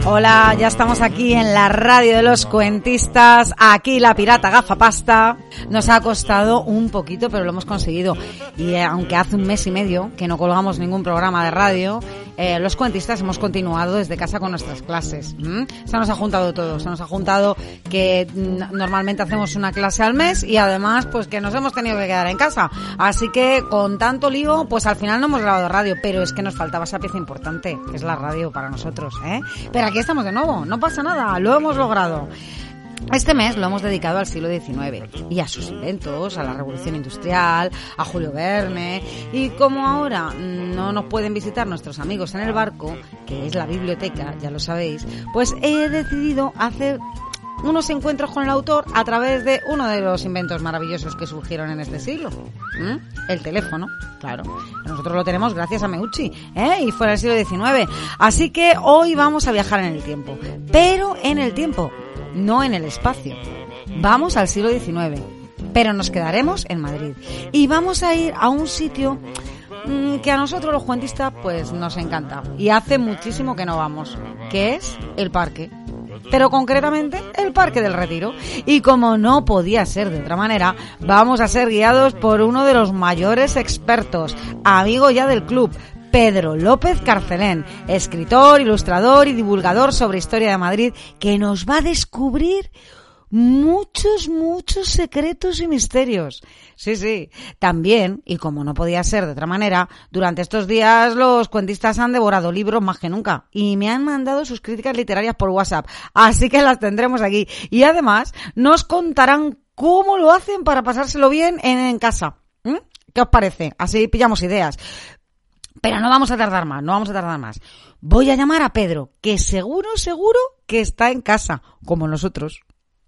Hola, ya estamos aquí en la radio de los cuentistas, aquí la pirata gafapasta. Nos ha costado un poquito, pero lo hemos conseguido. Y aunque hace un mes y medio que no colgamos ningún programa de radio, los cuentistas hemos continuado desde casa con nuestras clases. Se nos ha juntado todo, se nos ha juntado que normalmente hacemos una clase al mes y además pues que nos hemos tenido que quedar en casa. Así que con tanto lío, pues al final no hemos grabado radio, pero es que nos faltaba esa pieza importante, que es la radio para nosotros, ¿eh? Pero aquí estamos de nuevo, no pasa nada, lo hemos logrado. Este mes lo hemos dedicado al siglo XIX y a sus inventos, a la Revolución Industrial, a Julio Verne. Y como ahora no nos pueden visitar nuestros amigos en el barco, que es la biblioteca, ya lo sabéis, pues he decidido hacer unos encuentros con el autor a través de uno de los inventos maravillosos que surgieron en este siglo. El teléfono, claro. Nosotros lo tenemos gracias a Meucci, y fue en el siglo XIX. Así que hoy vamos a viajar en el tiempo. Pero en el tiempo, no en el espacio. Vamos al siglo XIX, pero nos quedaremos en Madrid. Y vamos a ir a un sitio que a nosotros los cuentistas pues nos encanta. Y hace muchísimo que no vamos, que es el parque. Pero concretamente el Parque del Retiro. Y como no podía ser de otra manera, vamos a ser guiados por uno de los mayores expertos, amigo ya del club, Pedro López Carcelén, escritor, ilustrador y divulgador sobre historia de Madrid, que nos va a descubrir muchos secretos y misterios. Sí. También, y como no podía ser de otra manera, durante estos días los cuentistas han devorado libros más que nunca y me han mandado sus críticas literarias por WhatsApp, así que las tendremos aquí. Y además nos contarán cómo lo hacen para pasárselo bien en casa. ¿Qué os parece? Así pillamos ideas. Pero no vamos a tardar más. Voy a llamar a Pedro, que seguro que está en casa, como nosotros.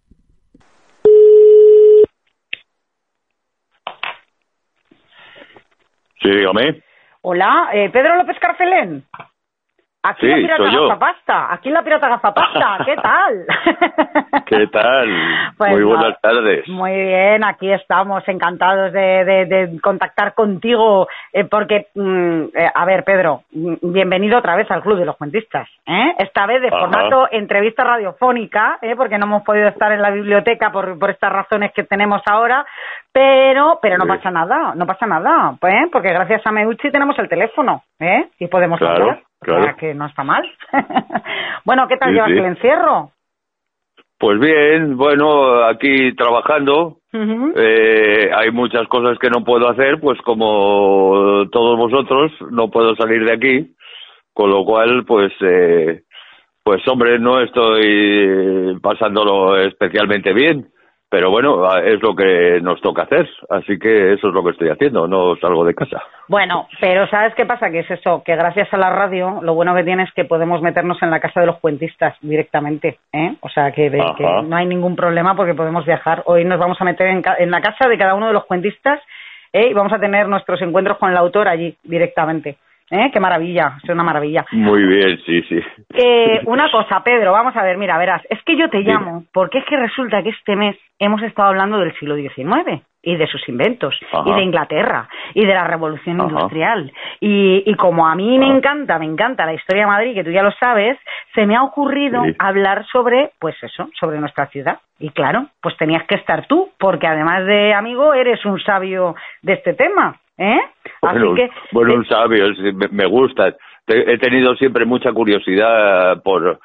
Sí, dígame. Hola, Pedro López Carcelén. Aquí sí, la pirata soy yo. Gafapasta. Aquí la pirata Gafapasta. ¿Qué tal? ¿Qué tal? Pues muy buenas tardes. Muy bien, aquí estamos encantados de contactar contigo porque, a ver, Pedro, bienvenido otra vez al Club de los Cuentistas, esta vez de formato entrevista radiofónica, porque no hemos podido estar en la biblioteca por estas razones que tenemos ahora, pero no pasa nada, porque gracias a Meucci tenemos el teléfono, y podemos hablar. Claro. O sea, que no está mal. Bueno, ¿qué tal llevas el encierro? Pues bien, bueno, aquí trabajando. Hay muchas cosas que no puedo hacer, pues como todos vosotros, no puedo salir de aquí, con lo cual, pues hombre, no estoy pasándolo especialmente bien. Pero bueno, es lo que nos toca hacer, así que eso es lo que estoy haciendo, no salgo de casa. Bueno, pero ¿sabes qué pasa? Que es eso, que gracias a la radio, lo bueno que tiene es que podemos meternos en la casa de los cuentistas directamente, O sea, que no hay ningún problema porque podemos viajar. Hoy nos vamos a meter en la casa de cada uno de los cuentistas, y vamos a tener nuestros encuentros con el autor allí directamente. Qué maravilla, es una maravilla. Muy bien, sí. Una cosa, Pedro, vamos a ver, mira, verás, es que yo te llamo porque es que resulta que este mes hemos estado hablando del siglo XIX y de sus inventos, y de Inglaterra, y de la Revolución Industrial, y como a mí me encanta la historia de Madrid, que tú ya lo sabes, se me ha ocurrido hablar sobre, pues eso, sobre nuestra ciudad. Y claro, pues tenías que estar tú, porque además de amigo, eres un sabio de este tema. Bueno, así que, un sabio, me gusta. He tenido siempre mucha curiosidad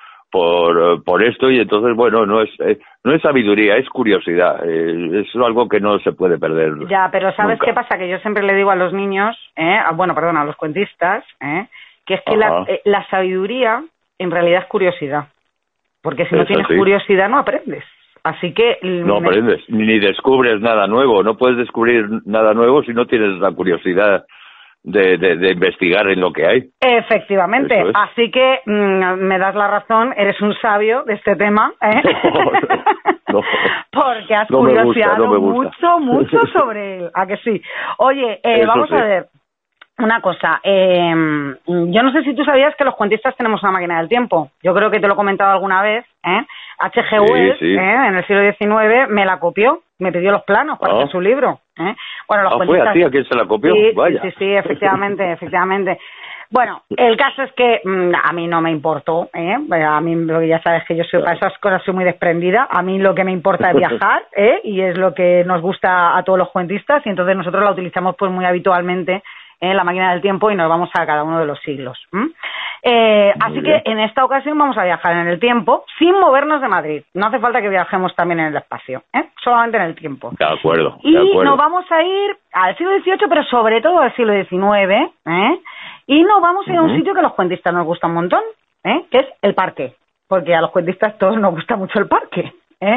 por esto, y entonces, bueno, no es sabiduría, es curiosidad. Es algo que no se puede perder. Ya, pero ¿sabes nunca. qué pasa? Que yo siempre le digo a los niños, a los cuentistas, que es que la sabiduría en realidad es curiosidad. Porque si no tienes curiosidad no aprendes. Así que no aprendes, ni descubres nada nuevo. No puedes descubrir nada nuevo si no tienes la curiosidad de investigar en lo que hay. Efectivamente. Así que me das la razón, eres un sabio de este tema, No, porque has curioseado mucho sobre él. ¿A que sí? Oye, vamos a ver. Una cosa, yo no sé si tú sabías que los cuentistas tenemos una máquina del tiempo. Yo creo que te lo he comentado alguna vez, H.G. Wells, en el siglo XIX, me la copió, me pidió los planos para hacer su libro. Bueno, los cuentistas... ¿Fue a ti a quien se la copió? Sí, Vaya. Sí, efectivamente. Bueno, el caso es que a mí no me importó, a mí, ya sabes que yo soy para esas cosas soy muy desprendida, a mí lo que me importa es viajar, y es lo que nos gusta a todos los cuentistas, y entonces nosotros la utilizamos pues muy habitualmente en la máquina del tiempo y nos vamos a cada uno de los siglos. Así que en esta ocasión vamos a viajar en el tiempo sin movernos de Madrid. No hace falta que viajemos también en el espacio, solamente en el tiempo. De acuerdo. Y nos vamos a ir al siglo XVIII, pero sobre todo al siglo XIX, y nos vamos a ir a un sitio que a los cuentistas nos gusta un montón, que es el parque, porque a los cuentistas todos nos gusta mucho el parque.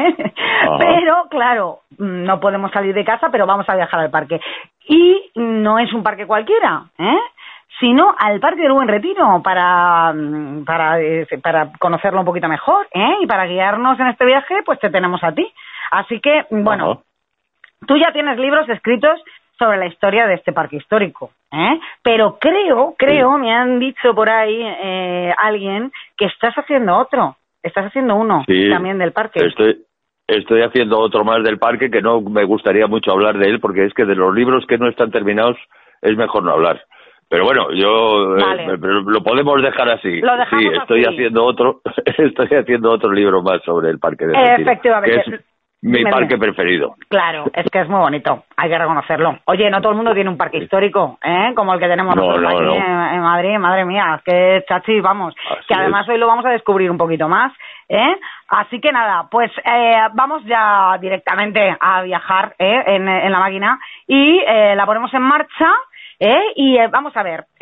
Pero claro, no podemos salir de casa, pero vamos a viajar al parque. Y no es un parque cualquiera, sino al Parque del Buen Retiro para conocerlo un poquito mejor, y para guiarnos en este viaje pues te tenemos a ti. Así que, bueno, tú ya tienes libros escritos sobre la historia de este parque histórico, pero creo, me han dicho por ahí alguien que estás haciendo uno también del parque. Estoy haciendo otro más del parque, que no me gustaría mucho hablar de él, porque es que de los libros que no están terminados es mejor no hablar. Pero bueno, lo podemos dejar así. Sí, estoy haciendo otro libro más sobre el Parque del Retiro. Efectivamente. Que es mi parque preferido. Claro, es que es muy bonito, hay que reconocerlo. Oye, no todo el mundo tiene un parque histórico, como el que tenemos nosotros aquí en Madrid, madre mía, es que chachi, vamos, así que además hoy lo vamos a descubrir un poquito más, Así que nada, pues vamos ya directamente a viajar en la máquina y la ponemos en marcha. Y vamos a ver,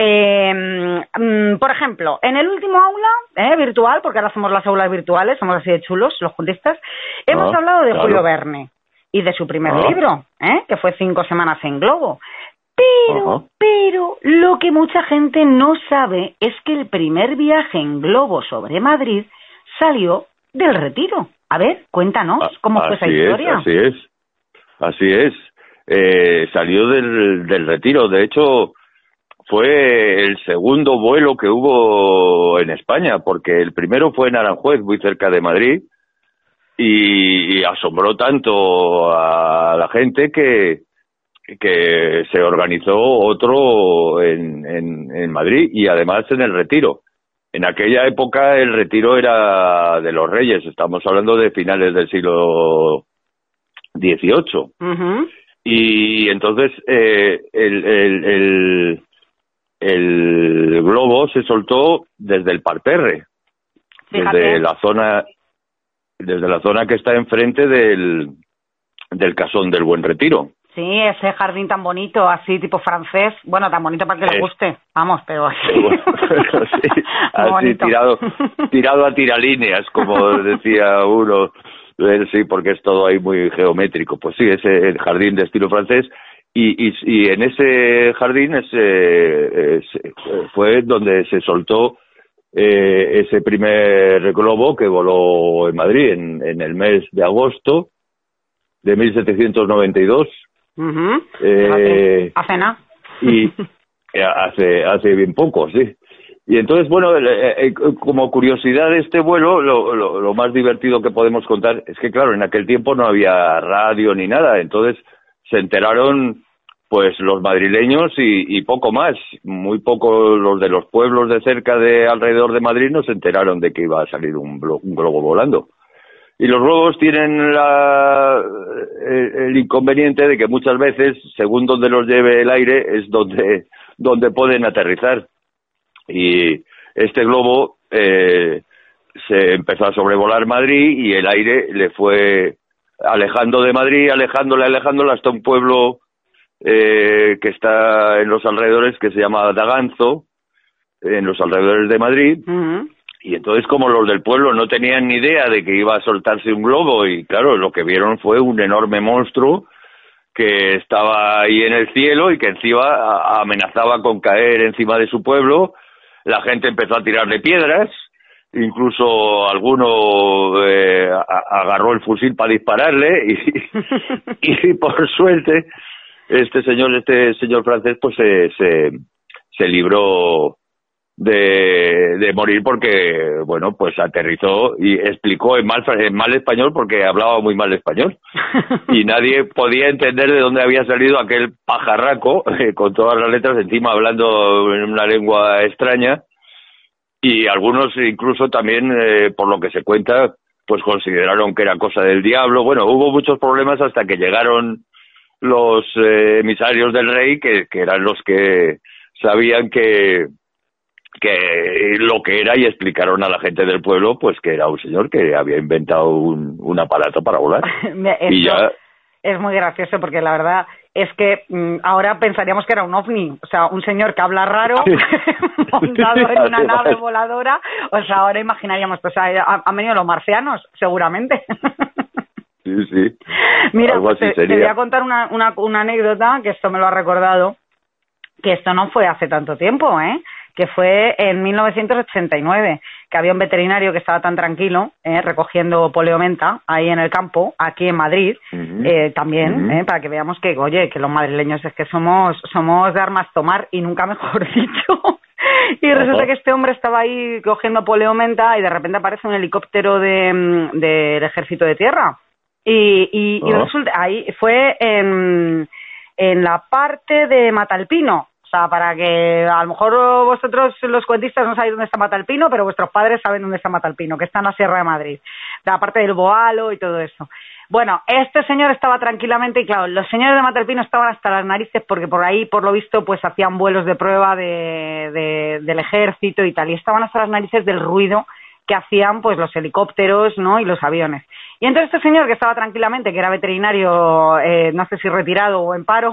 por ejemplo, en el último aula virtual, porque ahora hacemos las aulas virtuales, somos así de chulos los juntistas, hemos hablado de Julio Verne y de su primer libro, que fue 5 semanas en globo. Pero lo que mucha gente no sabe es que el primer viaje en globo sobre Madrid salió del Retiro. A ver, cuéntanos cómo fue esa historia. Así es. Salió del Retiro. De hecho, fue el segundo vuelo que hubo en España, porque el primero fue en Aranjuez, muy cerca de Madrid, y asombró tanto a la gente que se organizó otro en Madrid y además en el Retiro. En aquella época el Retiro era de los reyes, estamos hablando de finales del siglo XVIII. Y entonces el globo se soltó desde el parterre, desde la zona que está enfrente del Casón del Buen Retiro. Sí, ese jardín tan bonito, así tipo francés, bueno, tan bonito para que le guste, vamos, pero así. Sí, así tirado a tiralíneas, como decía uno. Sí, porque es todo ahí muy geométrico. Pues sí, es el jardín de estilo francés y en ese jardín fue donde se soltó ese primer globo que voló en Madrid en el mes de agosto de 1792. Hace nada. Y hace bien poco, sí. Y entonces, bueno, como curiosidad de este vuelo, lo más divertido que podemos contar es que, claro, en aquel tiempo no había radio ni nada, entonces se enteraron pues los madrileños y poco más. Muy poco los de los pueblos de cerca de alrededor de Madrid no se enteraron de que iba a salir un globo volando. Y los globos tienen el inconveniente de que muchas veces, según donde los lleve el aire, es donde pueden aterrizar. Y este globo se empezó a sobrevolar Madrid y el aire le fue alejando de Madrid, alejándole hasta un pueblo que está en los alrededores, que se llama Daganzo, en los alrededores de Madrid. Y entonces, como los del pueblo no tenían ni idea de que iba a soltarse un globo, y claro, lo que vieron fue un enorme monstruo que estaba ahí en el cielo y que encima amenazaba con caer encima de su pueblo. La gente empezó a tirarle piedras, incluso alguno agarró el fusil para dispararle y por suerte este señor francés pues se libró de morir porque, bueno, pues aterrizó y explicó en mal español porque hablaba muy mal español y nadie podía entender de dónde había salido aquel pajarraco con todas las letras encima hablando en una lengua extraña y algunos incluso también, por lo que se cuenta, pues consideraron que era cosa del diablo. Bueno, hubo muchos problemas hasta que llegaron los emisarios del rey que eran los que sabían que lo que era y explicaron a la gente del pueblo pues que era un señor que había inventado un aparato para volar. Y ya es muy gracioso porque la verdad es que ahora pensaríamos que era un ovni, o sea, un señor que habla raro montado en una nave voladora, o sea, ahora imaginaríamos, pues han venido los marcianos, seguramente. Sí. Mira, pues te voy a contar una anécdota, que esto me lo ha recordado, que esto no fue hace tanto tiempo, que fue en 1989, que había un veterinario que estaba tan tranquilo recogiendo poleo-menta ahí en el campo, aquí en Madrid, también, para que veamos que, oye, que los madrileños es que somos de armas tomar y nunca mejor dicho. Y resulta que este hombre estaba ahí cogiendo poleo-menta y de repente aparece un helicóptero del Ejército de Tierra. Y resulta, ahí fue en la parte de Matalpino. O sea, para que a lo mejor vosotros los cuentistas no sabéis dónde está Matalpino, pero vuestros padres saben dónde está Matalpino, que está en la Sierra de Madrid, la parte del Boalo y todo eso. Bueno, este señor estaba tranquilamente y claro, los señores de Matalpino estaban hasta las narices porque por ahí, por lo visto, pues hacían vuelos de prueba del ejército y tal, y estaban hasta las narices del ruido que hacían pues los helicópteros, ¿no? Y los aviones. Y entonces este señor que estaba tranquilamente, que era veterinario, no sé si retirado o en paro,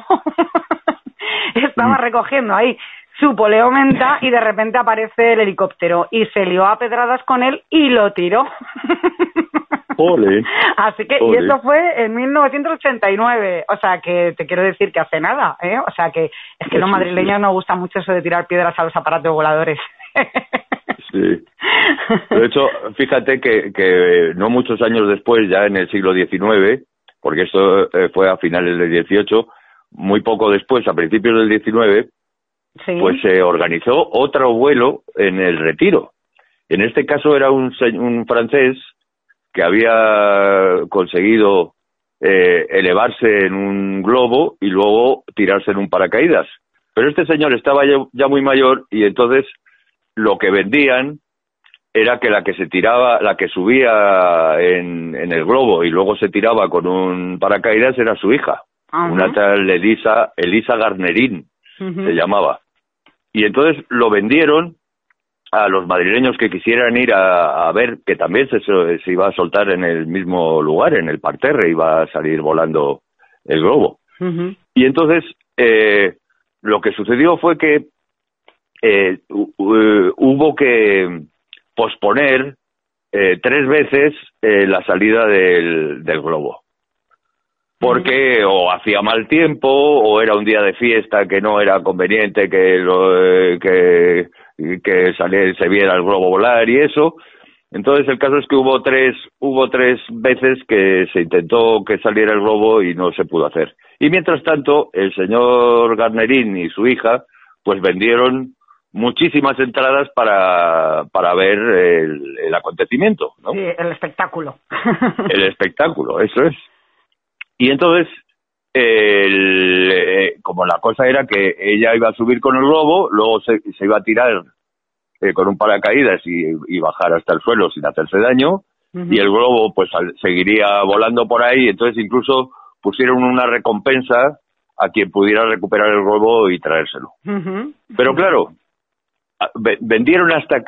estaba recogiendo ahí su poleo-menta y de repente aparece el helicóptero y se lió a pedradas con él y lo tiró. Ole. Así que, y eso fue en 1989, o sea que te quiero decir que hace nada, o sea que es que los madrileños nos gusta mucho eso de tirar piedras a los aparatos voladores. Sí. De hecho, fíjate que no muchos años después, ya en el siglo XIX, porque esto fue a finales del XVIII, muy poco después, a principios del XIX, sí, pues se organizó otro vuelo en el Retiro. En este caso era un francés que había conseguido elevarse en un globo y luego tirarse en un paracaídas. Pero este señor estaba ya muy mayor y entonces lo que vendían era que la que subía en el globo y luego se tiraba con un paracaídas era su hija. Una tal Elisa Garnerín, se llamaba. Y entonces lo vendieron a los madrileños que quisieran ir a ver, que también se iba a soltar en el mismo lugar, en el parterre, iba a salir volando el globo. Y entonces lo que sucedió fue que hubo que posponer 3 veces la salida del globo. Porque o hacía mal tiempo o era un día de fiesta que no era conveniente que se viera el globo volar y eso. Entonces el caso es que hubo tres veces que se intentó que saliera el globo y no se pudo hacer. Y mientras tanto el señor Garnerín y su hija pues vendieron muchísimas entradas para ver el acontecimiento, ¿no? Sí, el espectáculo. El espectáculo, eso es. Y entonces, como la cosa era que ella iba a subir con el globo, luego se iba a tirar con un paracaídas y bajar hasta el suelo sin hacerse daño, y el globo pues seguiría volando por ahí, entonces incluso pusieron una recompensa a quien pudiera recuperar el globo y traérselo. Pero claro, vendieron hasta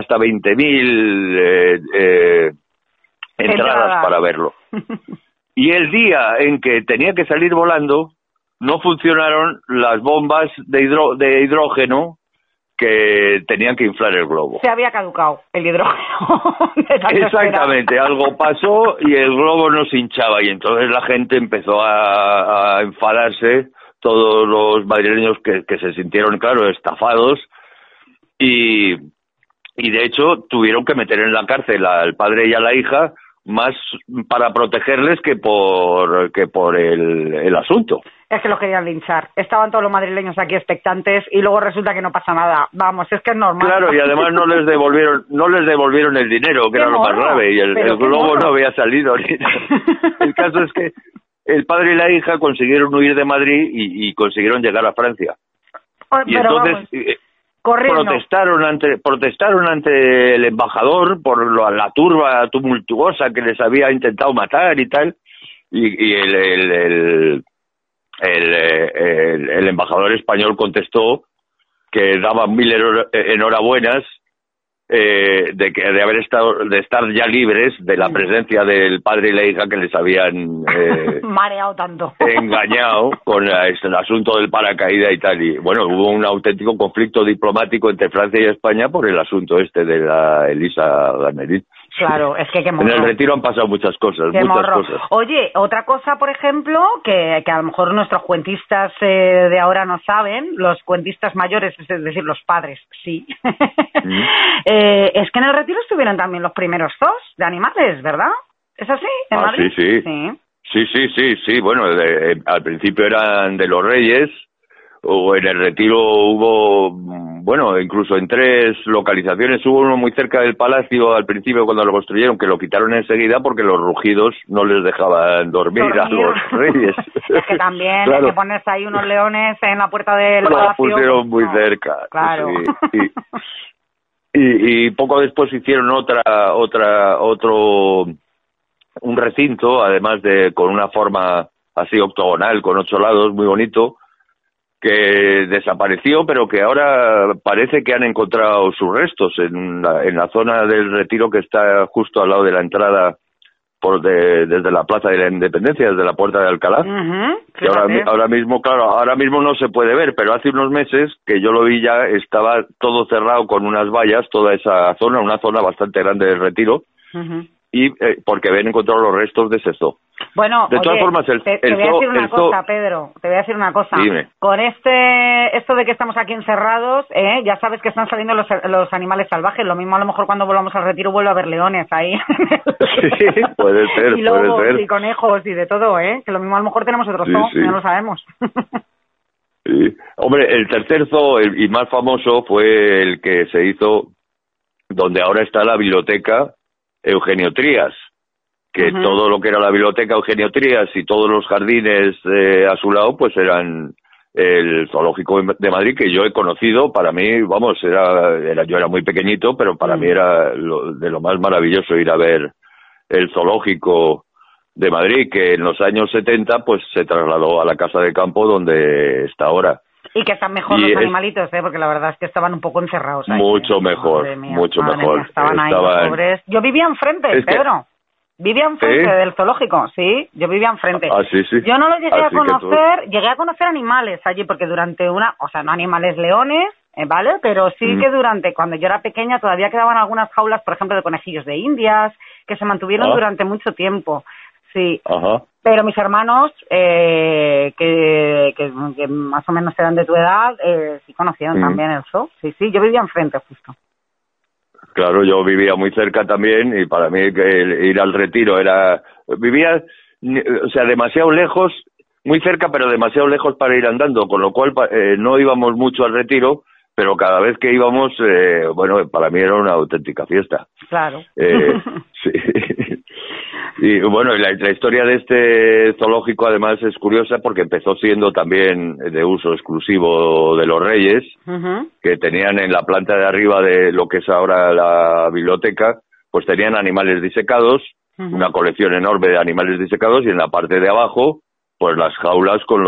20.000 entradas para verlo. Y el día en que tenía que salir volando, no funcionaron las bombas de hidrógeno que tenían que inflar el globo. Se había caducado el hidrógeno. Exactamente, algo pasó y el globo no se hinchaba y entonces la gente empezó a enfadarse, todos los madrileños que se sintieron, claro, estafados y de hecho tuvieron que meter en la cárcel al padre y a la hija más para protegerles que por el asunto. Es que los querían linchar. Estaban todos los madrileños aquí expectantes y luego resulta que no pasa nada. Vamos, es que es normal. Claro, y además no les devolvieron el dinero, que era lo más grave, y el globo no había salido. El caso es que el padre y la hija consiguieron huir de Madrid y consiguieron llegar a Francia. Y entonces protestaron ante el embajador por la turba tumultuosa que les había intentado matar y tal, y el embajador español contestó que daba 1000 enhorabuenas de estar ya libres de la presencia del padre y la hija que les habían mareado tanto, engañado con el asunto del paracaídas y tal. Y bueno, hubo un auténtico conflicto diplomático entre Francia y España por el asunto de la Elisa Ganerín. Claro, es que qué morro. En el Retiro han pasado muchas cosas, cosas. Oye, otra cosa, por ejemplo, que a lo mejor nuestros cuentistas de ahora no saben, los cuentistas mayores, es decir, los padres, sí. Es que en el Retiro estuvieron también los primeros zoos de animales, ¿verdad? ¿Es así? ¿En Madrid? Sí. Bueno, al principio eran de los Reyes, o en el Retiro hubo, bueno, incluso en 3 localizaciones. Hubo uno muy cerca del Palacio al principio cuando lo construyeron, que lo quitaron enseguida porque los rugidos no les dejaban dormir a los Reyes. Es que también claro. Hay que ponerse ahí unos leones en la puerta del Palacio. Lo pusieron muy cerca. Claro. Sí. Y poco después hicieron un recinto, además con una forma así octogonal, con 8 lados, muy bonito, que desapareció, pero que ahora parece que han encontrado sus restos en la zona del Retiro, que está justo al lado de la entrada desde la Plaza de la Independencia, desde la Puerta de Alcalá. Que ahora mismo no se puede ver, pero hace unos meses que yo lo vi, ya estaba todo cerrado con unas vallas, toda esa zona, una zona bastante grande del Retiro, y porque habían encontrado los restos de ese zoo. Bueno, de todas formas, te voy a decir una cosa, Pedro, te voy a decir una cosa. Dime. Con esto de que estamos aquí encerrados, ya sabes que están saliendo los animales salvajes. Lo mismo a lo mejor cuando volvamos al Retiro vuelve a haber leones ahí. Sí, puede ser, y lobos, y conejos y de todo, que lo mismo a lo mejor tenemos otro zoo, no lo sabemos. Sí. Hombre, el tercer zoo y más famoso fue el que se hizo donde ahora está la biblioteca Eugenio Trías, que todo lo que era la biblioteca Eugenio Trías y todos los jardines a su lado, pues eran el Zoológico de Madrid, que yo he conocido. Para mí, vamos, yo era muy pequeñito, pero para mí era de lo más maravilloso ir a ver el Zoológico de Madrid, que en los años 70 pues se trasladó a la Casa de Campo donde está ahora. Y que están mejor los animalitos, porque la verdad es que estaban un poco encerrados ahí. Mucho mejor. Estaban ahí, pobres. Yo vivía enfrente, Pedro. Vivía enfrente del zoológico, sí, yo vivía enfrente. Sí. Yo no lo llegué a conocer, llegué a conocer animales allí, porque durante no animales leones, ¿vale? Pero sí que cuando yo era pequeña todavía quedaban algunas jaulas, por ejemplo, de conejillos de Indias, que se mantuvieron durante mucho tiempo, sí. Pero mis hermanos, que más o menos eran de tu edad, sí conocieron también el zoo, sí, yo vivía enfrente justo. Claro, yo vivía muy cerca también, y para mí ir al Retiro vivía, o sea, demasiado lejos, muy cerca, pero demasiado lejos para ir andando, con lo cual no íbamos mucho al Retiro, pero cada vez que íbamos, bueno, para mí era una auténtica fiesta. Claro. Sí. Y bueno, la historia de este zoológico además es curiosa porque empezó siendo también de uso exclusivo de los Reyes, que tenían en la planta de arriba de lo que es ahora la biblioteca, pues tenían animales disecados, una colección enorme de animales disecados, y en la parte de abajo, pues las jaulas con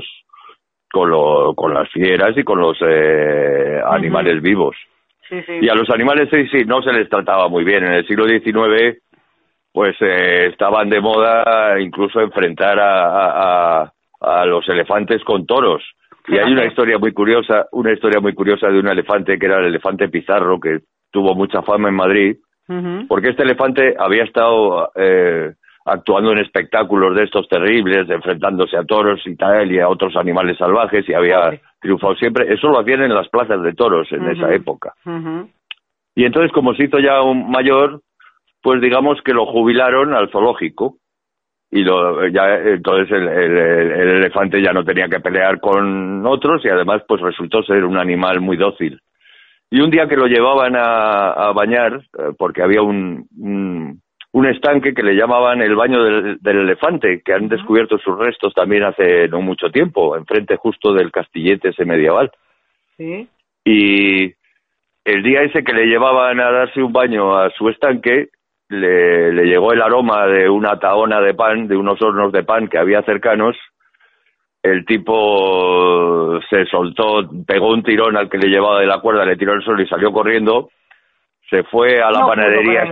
las fieras y con los animales vivos. Sí. Y a los animales sí, no se les trataba muy bien. En el siglo XIX pues estaban de moda incluso enfrentar a los elefantes con toros. Y hay una historia muy curiosa de un elefante que era el elefante Pizarro, que tuvo mucha fama en Madrid, porque este elefante había estado actuando en espectáculos de estos terribles, enfrentándose a toros y tal, y a otros animales salvajes, y había triunfado siempre. Eso lo hacían en las plazas de toros en esa época. Y entonces, como se hizo ya un mayor, pues digamos que lo jubilaron al zoológico, entonces el elefante ya no tenía que pelear con otros y además pues resultó ser un animal muy dócil. Y un día que lo llevaban a bañar, porque había un estanque que le llamaban el baño del elefante, que han descubierto sus restos también hace no mucho tiempo, enfrente justo del castillete ese medieval. Sí. Y el día ese que le llevaban a darse un baño a su estanque, le llegó el aroma de una tahona de pan, de unos hornos de pan que había cercanos. El tipo se soltó, pegó un tirón al que le llevaba de la cuerda, le tiró el suelo y salió corriendo. Se fue a la panadería,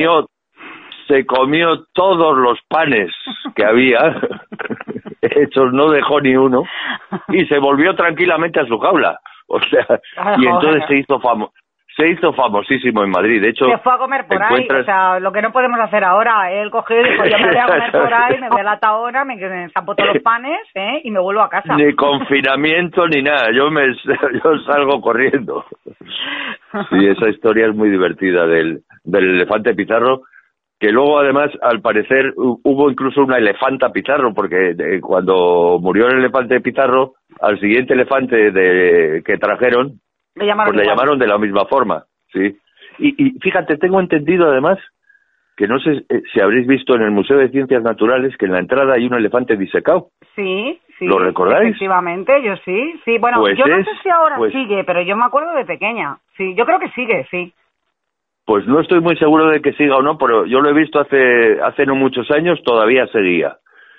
se comió todos los panes que había hechos, no dejó ni uno, y se volvió tranquilamente a su jaula. O sea, y entonces se hizo famosísimo en Madrid. De hecho, se fue a comer por ahí, o sea, lo que no podemos hacer ahora. Él cogió y dijo, yo me voy a comer por ahí, me voy a la Tahona, me zampo todos los panes, y me vuelvo a casa. Ni confinamiento ni nada, yo salgo corriendo. Sí, esa historia es muy divertida del elefante Pizarro, que luego además, al parecer, hubo incluso una elefanta Pizarro, porque cuando murió el elefante Pizarro, al siguiente elefante que trajeron, le llamaron de la misma forma, sí. Y fíjate, tengo entendido además que no sé si habréis visto en el Museo de Ciencias Naturales que en la entrada hay un elefante disecado. Sí. ¿Lo recordáis? Efectivamente, yo sí. Bueno, pues yo no sé si ahora sigue, pero yo me acuerdo de pequeña. Sí, yo creo que sigue, sí. Pues no estoy muy seguro de que siga o no, pero yo lo he visto hace no muchos años, todavía seguía.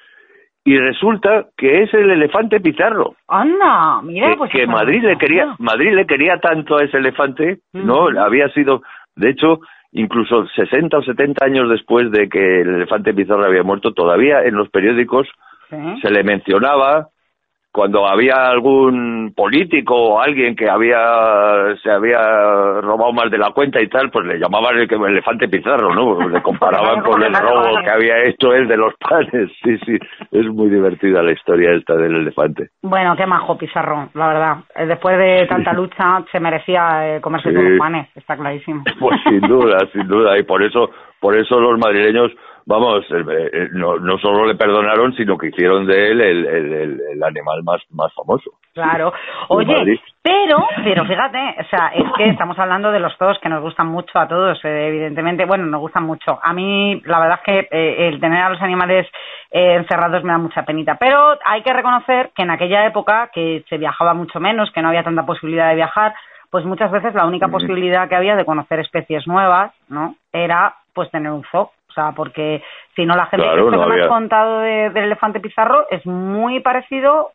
Y resulta que es el elefante Pizarro. Anda, mira, pues que Madrid le quería tanto a ese elefante, ¿no? Había sido, de hecho, incluso 60 o 70 años después de que el elefante Pizarro había muerto, todavía en los periódicos se le mencionaba. Cuando había algún político o alguien que se había robado más de la cuenta y tal, pues le llamaban el elefante Pizarro, ¿no? Le comparaban con el robo que había hecho él de los panes. Sí, es muy divertida la historia esta del elefante. Bueno, qué majo Pizarro, la verdad. Después de tanta lucha se merecía comerse todos los panes, está clarísimo. Pues sin duda, y por eso los madrileños, vamos, no solo le perdonaron, sino que hicieron de él el animal más famoso. Claro. Oye, pero fíjate, o sea, es que estamos hablando de los zoos que nos gustan mucho a todos, evidentemente, bueno, nos gustan mucho. A mí, la verdad es que el tener a los animales encerrados me da mucha penita, pero hay que reconocer que en aquella época, que se viajaba mucho menos, que no había tanta posibilidad de viajar, pues muchas veces la única posibilidad que había de conocer especies nuevas, ¿no?, era pues tener un zoo. O sea, porque si no, la gente que me has contado del elefante Pizarro es muy parecido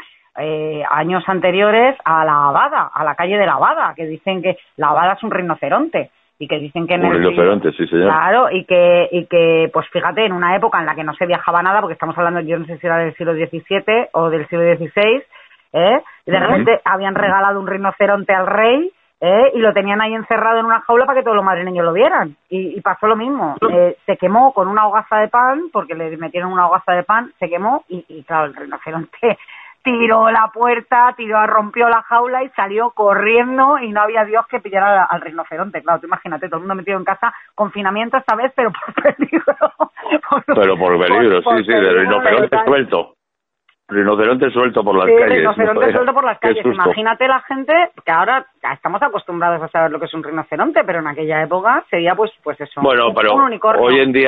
años anteriores a la Abada, a la calle de la Abada, que dicen que la Abada es un rinoceronte y que dicen que en un rinoceronte, sí, señor. Claro, y que pues fíjate, en una época en la que no se viajaba nada, porque estamos hablando, yo no sé si era del siglo XVII o del siglo XVI, y de repente habían regalado un rinoceronte al rey. Y lo tenían ahí encerrado en una jaula para que todos los madrileños lo vieran. Y pasó lo mismo. Se quemó con una hogaza de pan, porque le metieron una hogaza de pan, se quemó y claro, el rinoceronte tiró la puerta, rompió la jaula y salió corriendo y no había Dios que pillara al rinoceronte. Claro, tú imagínate, todo el mundo metido en casa, confinamiento esta vez, pero por peligro. Pero por peligro, sí, del rinoceronte suelto. Rinoceronte suelto por las calles. Rinoceronte suelto por las calles. Imagínate la gente, que ahora estamos acostumbrados a saber lo que es un rinoceronte, pero en aquella época sería pues eso. Bueno, pero un unicornio.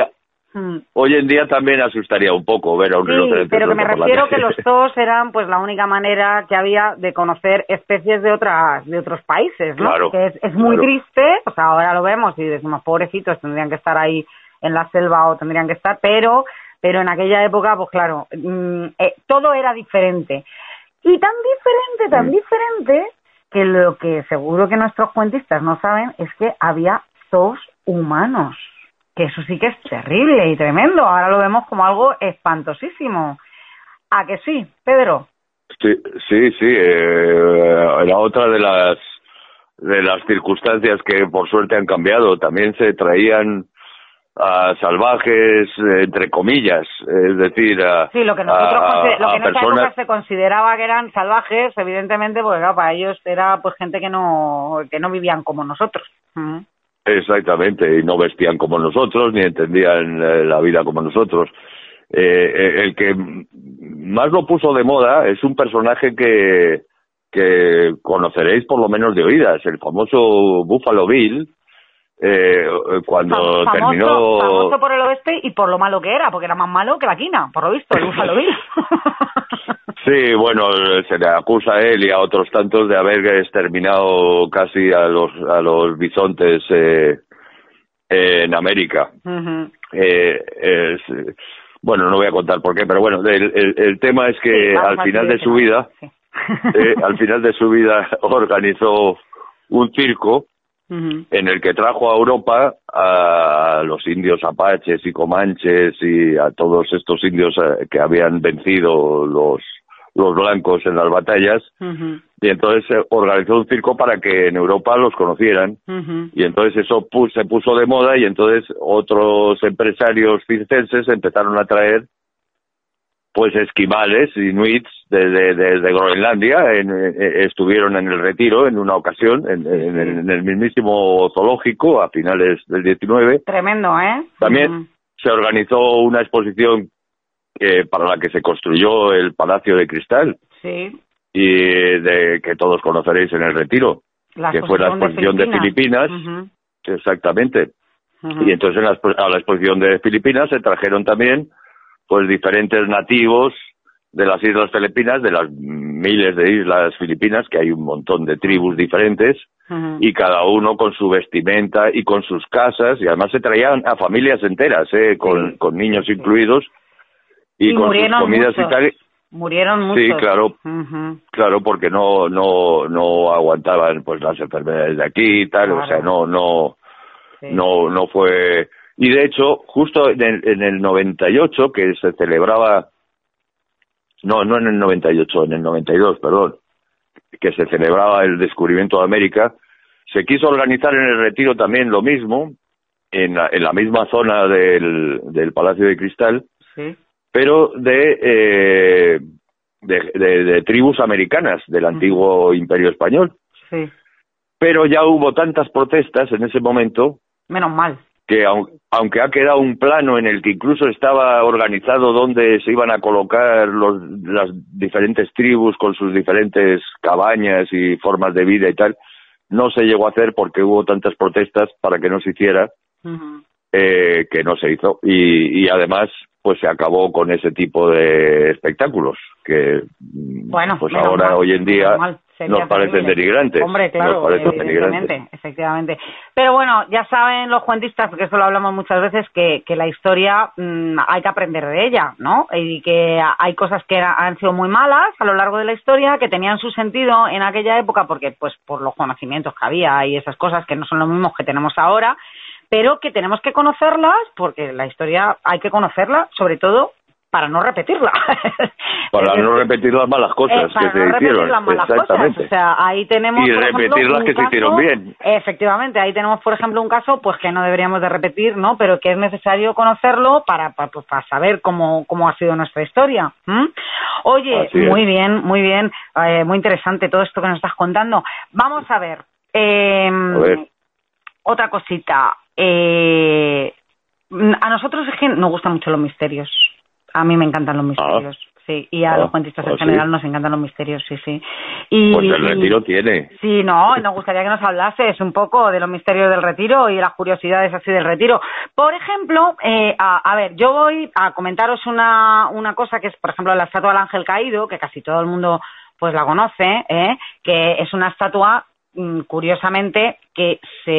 Hoy en día también asustaría un poco ver a un rinoceronte. Pero que me refiero que los zoos eran pues la única manera que había de conocer especies de otros países, ¿no? Claro, que es muy triste, o sea, ahora lo vemos y decimos, pobrecitos, tendrían que estar ahí en la selva o tendrían que estar, pero en aquella época, pues claro, todo era diferente. Y tan diferente, que lo que seguro que nuestros cuentistas no saben es que había zoos humanos. Que eso sí que es terrible y tremendo. Ahora lo vemos como algo espantosísimo. ¿A que sí, Pedro? Sí. Era otra de las circunstancias que por suerte han cambiado. También se traían a salvajes, entre comillas, es decir, lo que nosotros lo que en esa época se consideraba que eran salvajes, evidentemente, porque claro, para ellos era pues gente que no vivían como nosotros. Exactamente, y no vestían como nosotros, ni entendían la vida como nosotros. el que más lo puso de moda es un personaje que conoceréis por lo menos de oídas, el famoso Buffalo Bill, cuando terminó... Famoso por el oeste y por lo malo que era, porque era más malo que la quina, por lo visto, el Buffalo Bill. Sí, bueno, se le acusa a él y a otros tantos de haber exterminado casi a los bisontes en América. Uh-huh. Bueno, no voy a contar por qué, pero bueno, el tema es que al final de su vida, al final de su vida organizó un circo uh-huh. en el que trajo a Europa a los indios apaches y comanches y a todos estos indios que habían vencido los blancos en las batallas, uh-huh. y entonces organizó un circo para que en Europa los conocieran, uh-huh. y entonces eso se puso de moda y entonces otros empresarios circenses empezaron a traer pues esquimales, inuits de Groenlandia, estuvieron en el Retiro en una ocasión, en el mismísimo zoológico a finales del 19. Tremendo, ¿eh? También uh-huh. se organizó una exposición para la que se construyó el Palacio de Cristal, sí. y que todos conoceréis en el Retiro, que fue la exposición de Filipinas, uh-huh. exactamente. Uh-huh. Y entonces a la exposición de Filipinas se trajeron también pues diferentes nativos de las islas Filipinas, de las miles de islas filipinas, que hay un montón de tribus diferentes, uh-huh. y cada uno con su vestimenta y con sus casas, y además se traían a familias enteras, con niños sí. incluidos, y con sus comidas muchos. y tal. Murieron muchos. Sí, claro, uh-huh. claro, porque no aguantaban pues las enfermedades de aquí y tal, claro. O sea, no fue. Y de hecho, justo en el 98, que se celebraba, no en el 98, en el 92, perdón, que se celebraba el descubrimiento de América, se quiso organizar en el Retiro también lo mismo, en la misma zona del Palacio de Cristal, sí. pero de tribus americanas del antiguo Imperio Español. Sí. Pero ya hubo tantas protestas en ese momento. Menos mal. Que aunque ha quedado un plano en el que incluso estaba organizado dónde se iban a colocar las diferentes tribus con sus diferentes cabañas y formas de vida y tal, no se llegó a hacer porque hubo tantas protestas para que no se hiciera, uh-huh. Que no se hizo. Y además pues se acabó con ese tipo de espectáculos que bueno, pues ahora hoy en día nos parecen denigrantes. Hombre, claro, efectivamente. Pero bueno, ya saben los cuentistas, porque eso lo hablamos muchas veces, que la historia hay que aprender de ella, ¿no? Y que hay cosas que han sido muy malas a lo largo de la historia, que tenían su sentido en aquella época porque pues por los conocimientos que había y esas cosas que no son los mismos que tenemos ahora, pero que tenemos que conocerlas porque la historia hay que conocerla, sobre todo para no repetirla. Para no repetir las malas cosas que se hicieron. Las malas cosas. O sea, ahí tenemos, y repetir las que se hicieron bien. Efectivamente, ahí tenemos, por ejemplo, un caso pues que no deberíamos de repetir, ¿no? Pero que es necesario conocerlo para saber cómo ha sido nuestra historia. Oye, muy bien, muy interesante todo esto que nos estás contando. Vamos a ver. Otra cosita. A nosotros es que nos gustan mucho los misterios. A mí me encantan los misterios, sí. Y a los cuentistas en general nos encantan los misterios, sí. Y, pues el Retiro tiene. Sí, nos gustaría que nos hablases un poco de los misterios del Retiro y las curiosidades así del Retiro. Por ejemplo, a ver, yo voy a comentaros una cosa que es, por ejemplo, la estatua del Ángel Caído, que casi todo el mundo pues la conoce, que es una estatua curiosamente que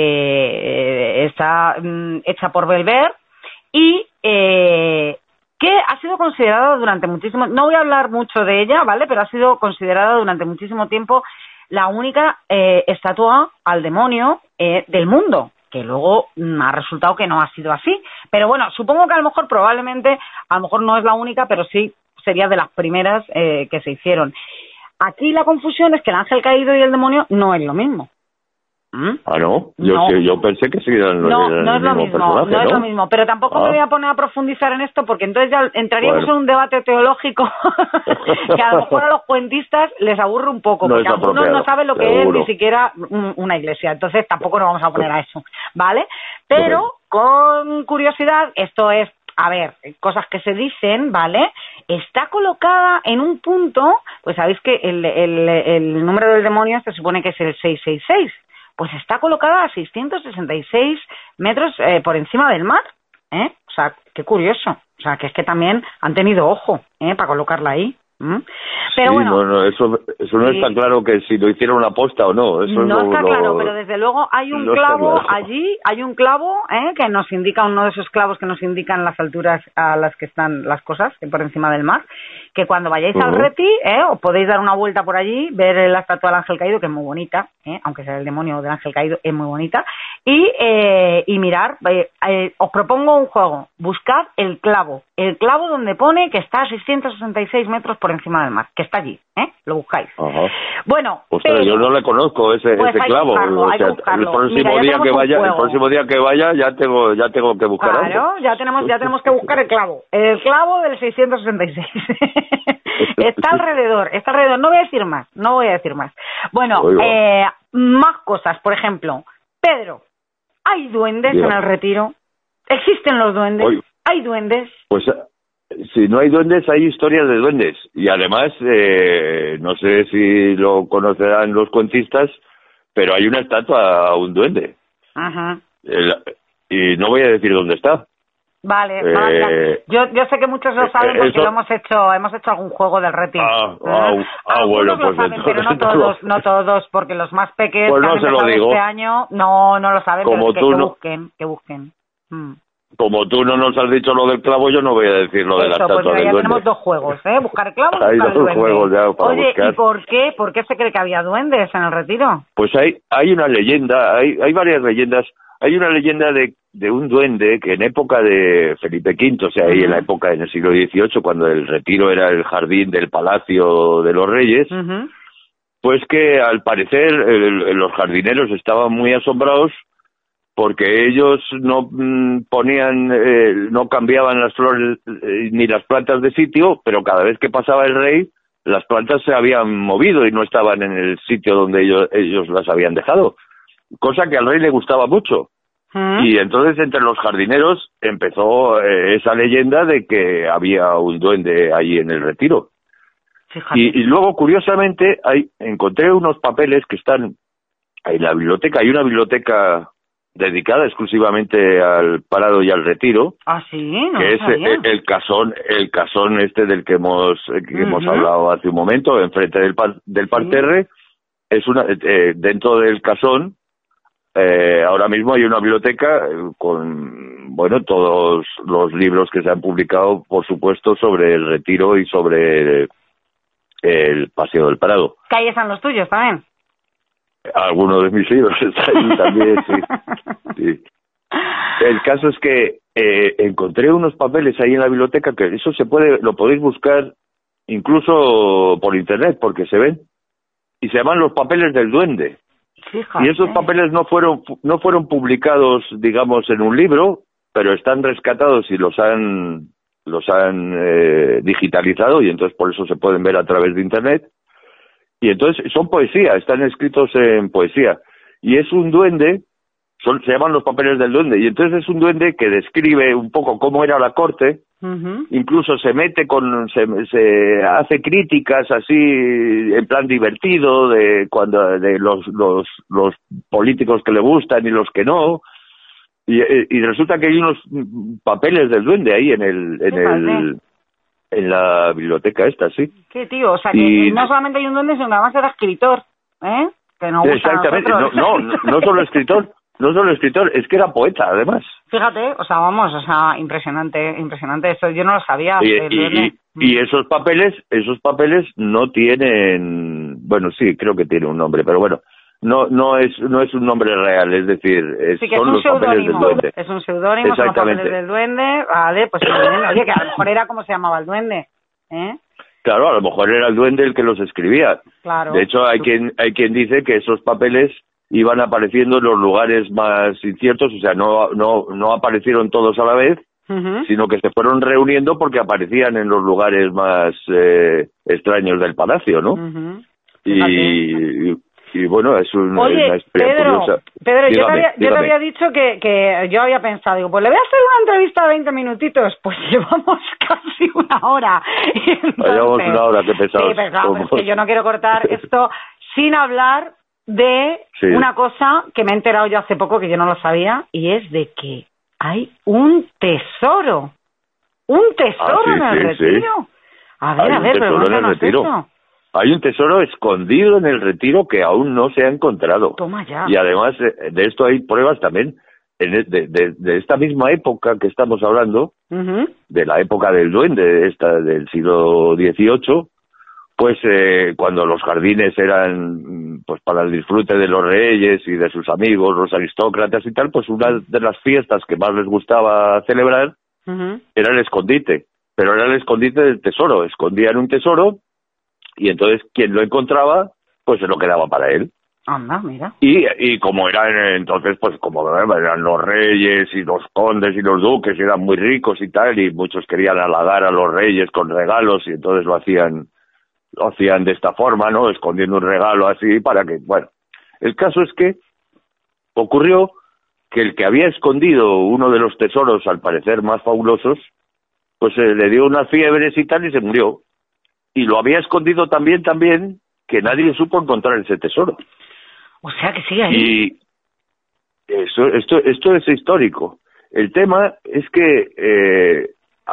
está hecha por Belver y que ha sido considerada durante muchísimo, no voy a hablar mucho de ella, ¿vale? Pero ha sido considerada durante muchísimo tiempo la única estatua al demonio del mundo, que luego ha resultado que no ha sido así. Pero bueno, supongo que a lo mejor probablemente, a lo mejor no es la única, pero sí sería de las primeras que se hicieron. Aquí la confusión es que el ángel caído y el demonio no es lo mismo. Ah, ¿no? Yo pensé que sí eran no es lo mismo, personaje, no es lo mismo, pero tampoco me voy a poner a profundizar en esto porque entonces ya entraríamos en un debate teológico que a lo mejor a los cuentistas les aburre un poco, porque algunos no saben lo que es ni siquiera una iglesia, entonces tampoco nos vamos a poner a eso, ¿vale? Pero con curiosidad, esto es a ver, cosas que se dicen, ¿vale? Está colocada en un punto, pues sabéis que el número del demonio se supone que es el 666, pues está colocada a 666 metros por encima del mar, ¿eh? O sea, qué curioso, o sea, que es que también han tenido ojo, para colocarla ahí. Pero sí, bueno, no, eso no sí. está claro que si lo hicieron una aposta o no. Eso No está claro, pero desde luego hay un clavo allí, hay un clavo que nos indica, uno de esos clavos que nos indican las alturas a las que están las cosas por encima del mar, que cuando vayáis al Reti, os podéis dar una vuelta por allí, ver la estatua del ángel caído, que es muy bonita, aunque sea el demonio del ángel caído, es muy bonita, y mirar, os propongo un juego, buscad el clavo donde pone que está a 666 metros por encima del mar, que está allí, lo buscáis. Ajá. Bueno, pero yo no le conozco ese clavo. Hay que buscarlo. El próximo día que vaya ya tengo que buscar algo. Claro, ya tenemos que buscar el clavo del 666. Está alrededor, no voy a decir más. Bueno, más cosas, por ejemplo, Pedro, ¿hay duendes en el Retiro? ¿Existen los duendes? ¿Hay duendes? Pues si no hay duendes, hay historias de duendes. Y además, no sé si lo conocerán los cuentistas, pero hay una estatua a un duende. Ajá. Y no voy a decir dónde está. Vale. Yo sé que muchos lo saben porque hemos hecho algún juego del Retiro. Bueno, pues lo saben, pero no todos, porque los más pequeños pues no se lo digo. Este año no lo saben, como pero que busquen. Como tú no nos has dicho lo del clavo, yo no voy a decir lo de la estatua del duende. Ya tenemos dos juegos, buscar el clavo y hay buscar el duende. Hay dos juegos ya para buscar. ¿Y por qué se cree que había duendes en el Retiro? Pues hay una leyenda, hay varias leyendas. Hay una leyenda de un duende que en época de Felipe V, o sea, ahí en la época, en el siglo XVIII, cuando el Retiro era el jardín del Palacio de los Reyes, pues que al parecer los jardineros estaban muy asombrados porque ellos no cambiaban las flores ni las plantas de sitio, pero cada vez que pasaba el rey, las plantas se habían movido y no estaban en el sitio donde ellos las habían dejado, cosa que al rey le gustaba mucho. Y entonces entre los jardineros empezó esa leyenda de que había un duende ahí en el Retiro. Y luego, curiosamente, encontré unos papeles que están en la biblioteca. Hay una biblioteca dedicada exclusivamente al Parado y al Retiro. Ah, sí, no que es el casón este del que hemos hablado hace un momento, enfrente del parterre. Es dentro del casón. Ahora mismo hay una biblioteca con todos los libros que se han publicado, por supuesto, sobre el Retiro y sobre el Paseo del Prado. ¿Que ahí están los tuyos también? Algunos de mis libros están ahí también, sí. El caso es que encontré unos papeles ahí en la biblioteca que eso lo podéis buscar incluso por internet porque se ven, y se llaman los papeles del duende. Fíjate. Y esos papeles no fueron publicados, digamos, en un libro, pero están rescatados y los han digitalizado, y entonces por eso se pueden ver a través de internet. Y entonces son poesía, están escritos en poesía. Y es un duende, se llaman los papeles del duende, y entonces es un duende que describe un poco cómo era la corte. Incluso se se hace críticas así en plan divertido de los políticos que le gustan y los que no, y resulta que hay unos papeles del duende ahí en la biblioteca esta, sí. Sí, tío, o sea que no solamente hay un duende, sino que además era escritor, que no gusta. Exactamente, no solo escritor. No solo escritor, es que era poeta, además. Fíjate, impresionante eso, yo no lo sabía. Y esos papeles no tienen, sí, creo que tiene un nombre, pero bueno, no es un nombre real, es decir, son los papeles del duende. Es un seudónimo, son los papeles del duende, vale, pues oye, que a lo mejor era como se llamaba el duende, Claro, a lo mejor era el duende el que los escribía. Claro. De hecho, hay quien dice que esos papeles iban apareciendo en los lugares más inciertos, o sea, no aparecieron todos a la vez, sino que se fueron reuniendo porque aparecían en los lugares más extraños del palacio, ¿no? y bueno, es una experiencia curiosa. Pedro, dígame, yo te había dicho que yo había pensado, digo, pues le voy a hacer una entrevista de 20 minutitos, pues llevamos casi una hora. Entonces, llevamos una hora, qué pesados. Sí, pero claro, es que yo no quiero cortar esto sin hablar de una cosa que me he enterado yo hace poco, que yo no lo sabía, y es de que hay un tesoro. Un tesoro en el retiro. A ver, pero cuéntanos eso. Hay un tesoro escondido en el retiro que aún no se ha encontrado. Toma ya. Y además de esto hay pruebas también de esta misma época que estamos hablando, de la época del duende, del siglo XVIII, pues cuando los jardines eran pues para el disfrute de los reyes y de sus amigos, los aristócratas y tal, pues una de las fiestas que más les gustaba celebrar era el escondite. Pero era el escondite del tesoro. Escondían un tesoro y entonces quien lo encontraba, pues se lo quedaba para él. Anda, mira. Y como eran entonces, pues como eran los reyes y los condes y los duques, y eran muy ricos y tal, y muchos querían halagar a los reyes con regalos, y entonces lo hacían de esta forma, ¿no? Escondiendo un regalo así para que, bueno. El caso es que ocurrió que el que había escondido uno de los tesoros, al parecer más fabulosos, pues le dio unas fiebres y tal y se murió. Y lo había escondido también, que nadie supo encontrar ese tesoro. O sea que sigue ahí. Y esto es histórico. El tema es que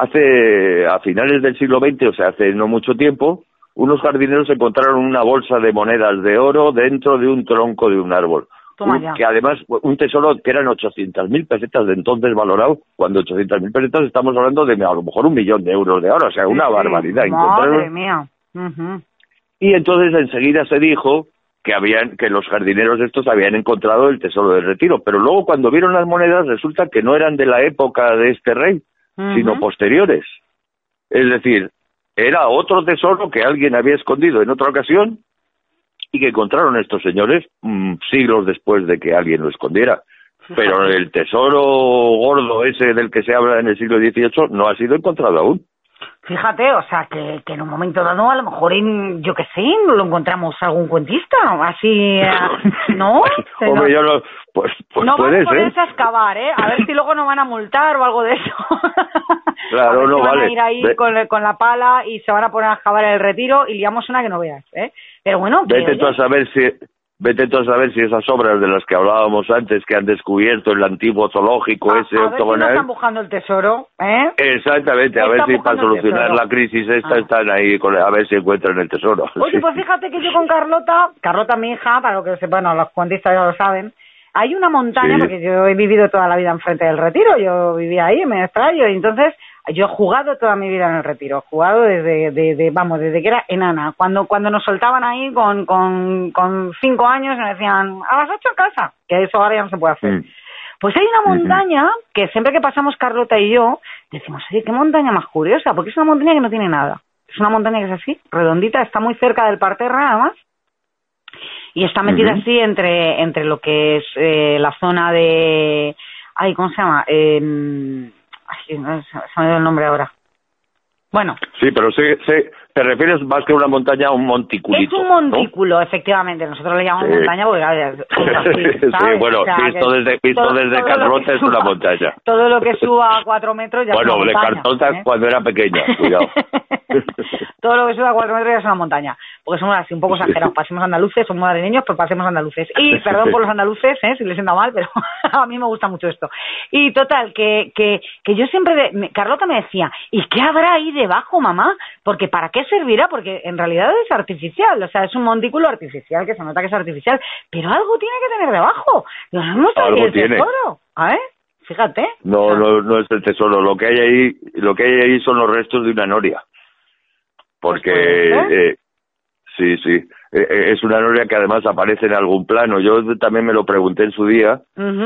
a finales del siglo XX, o sea, hace no mucho tiempo, unos jardineros encontraron una bolsa de monedas de oro dentro de un tronco de un árbol. Que además, un tesoro que eran 800.000 pesetas de entonces valorado, cuando 800.000 pesetas estamos hablando de a lo mejor 1.000.000 de euros de ahora, o sea, una barbaridad. Madre mía. Y entonces enseguida se dijo que los jardineros estos habían encontrado el tesoro del retiro, pero luego cuando vieron las monedas resulta que no eran de la época de este rey, sino posteriores. Es decir, era otro tesoro que alguien había escondido en otra ocasión y que encontraron estos señores siglos después de que alguien lo escondiera. Pero el tesoro gordo ese del que se habla en el siglo XVIII no ha sido encontrado aún. Fíjate, o sea, que en un momento dado, a lo mejor yo qué sé, lo encontramos algún cuentista, así, ¿no? Hombre, yo no, pues no puede ser. No vamos a ponerse a excavar, a ver si luego nos van a multar o algo de eso. Claro, no van vale. a ir ahí con la pala y se van a poner a excavar el retiro y liamos una que no veas, Pero bueno... Vete tú a saber si esas obras de las que hablábamos antes, que han descubierto el antiguo zoológico ese octogonal... A ver si no están buscando el tesoro, Exactamente, a ver si para solucionar la crisis están ahí, a ver si encuentran el tesoro. Oye, pues fíjate que yo con Carlota, mi hija, para lo que sepan, bueno, los cuentistas ya lo saben, hay una montaña, porque yo he vivido toda la vida enfrente del retiro, yo vivía ahí, me extraño, y entonces... Yo he jugado toda mi vida en el retiro, he jugado desde que era enana. Cuando nos soltaban ahí con 5 años me decían, a las 8 en casa, que eso ahora ya no se puede hacer. Pues hay una montaña que siempre que pasamos Carlota y yo, decimos, oye, qué montaña más curiosa, porque es una montaña que no tiene nada. Es una montaña que es así, redondita, está muy cerca del parterre nada más, y está metida así entre lo que es la zona de... Ay, ¿cómo se llama? Se me ha ido el nombre ahora. Bueno. Sí, pero te refieres más que una montaña a un monticulito. Es un montículo, ¿no? Efectivamente. Nosotros le llamamos montaña porque... Sí, bueno, visto desde Carlota es una montaña. Todo lo que suba a 4 metros ya es una montaña. Bueno, de Carlota cuando era pequeña, cuidado. Todo lo que suba a 4 metros ya es una montaña. Porque somos así un poco exagerados. Pasemos andaluces, somos madrileños, pero pasemos andaluces. Y perdón por los andaluces, si les sienta mal, pero a mí me gusta mucho esto. Y total, que yo siempre... Carlota me decía, ¿y qué habrá ahí debajo, mamá? Porque ¿para qué servirá? Porque en realidad es artificial, o sea, es un montículo artificial, que se nota que es artificial, pero algo tiene que tener debajo. No sabía el tesoro. A ver, fíjate. No es el tesoro, lo que hay ahí son los restos de una noria. Porque sí, es una noria que además aparece en algún plano. Yo también me lo pregunté en su día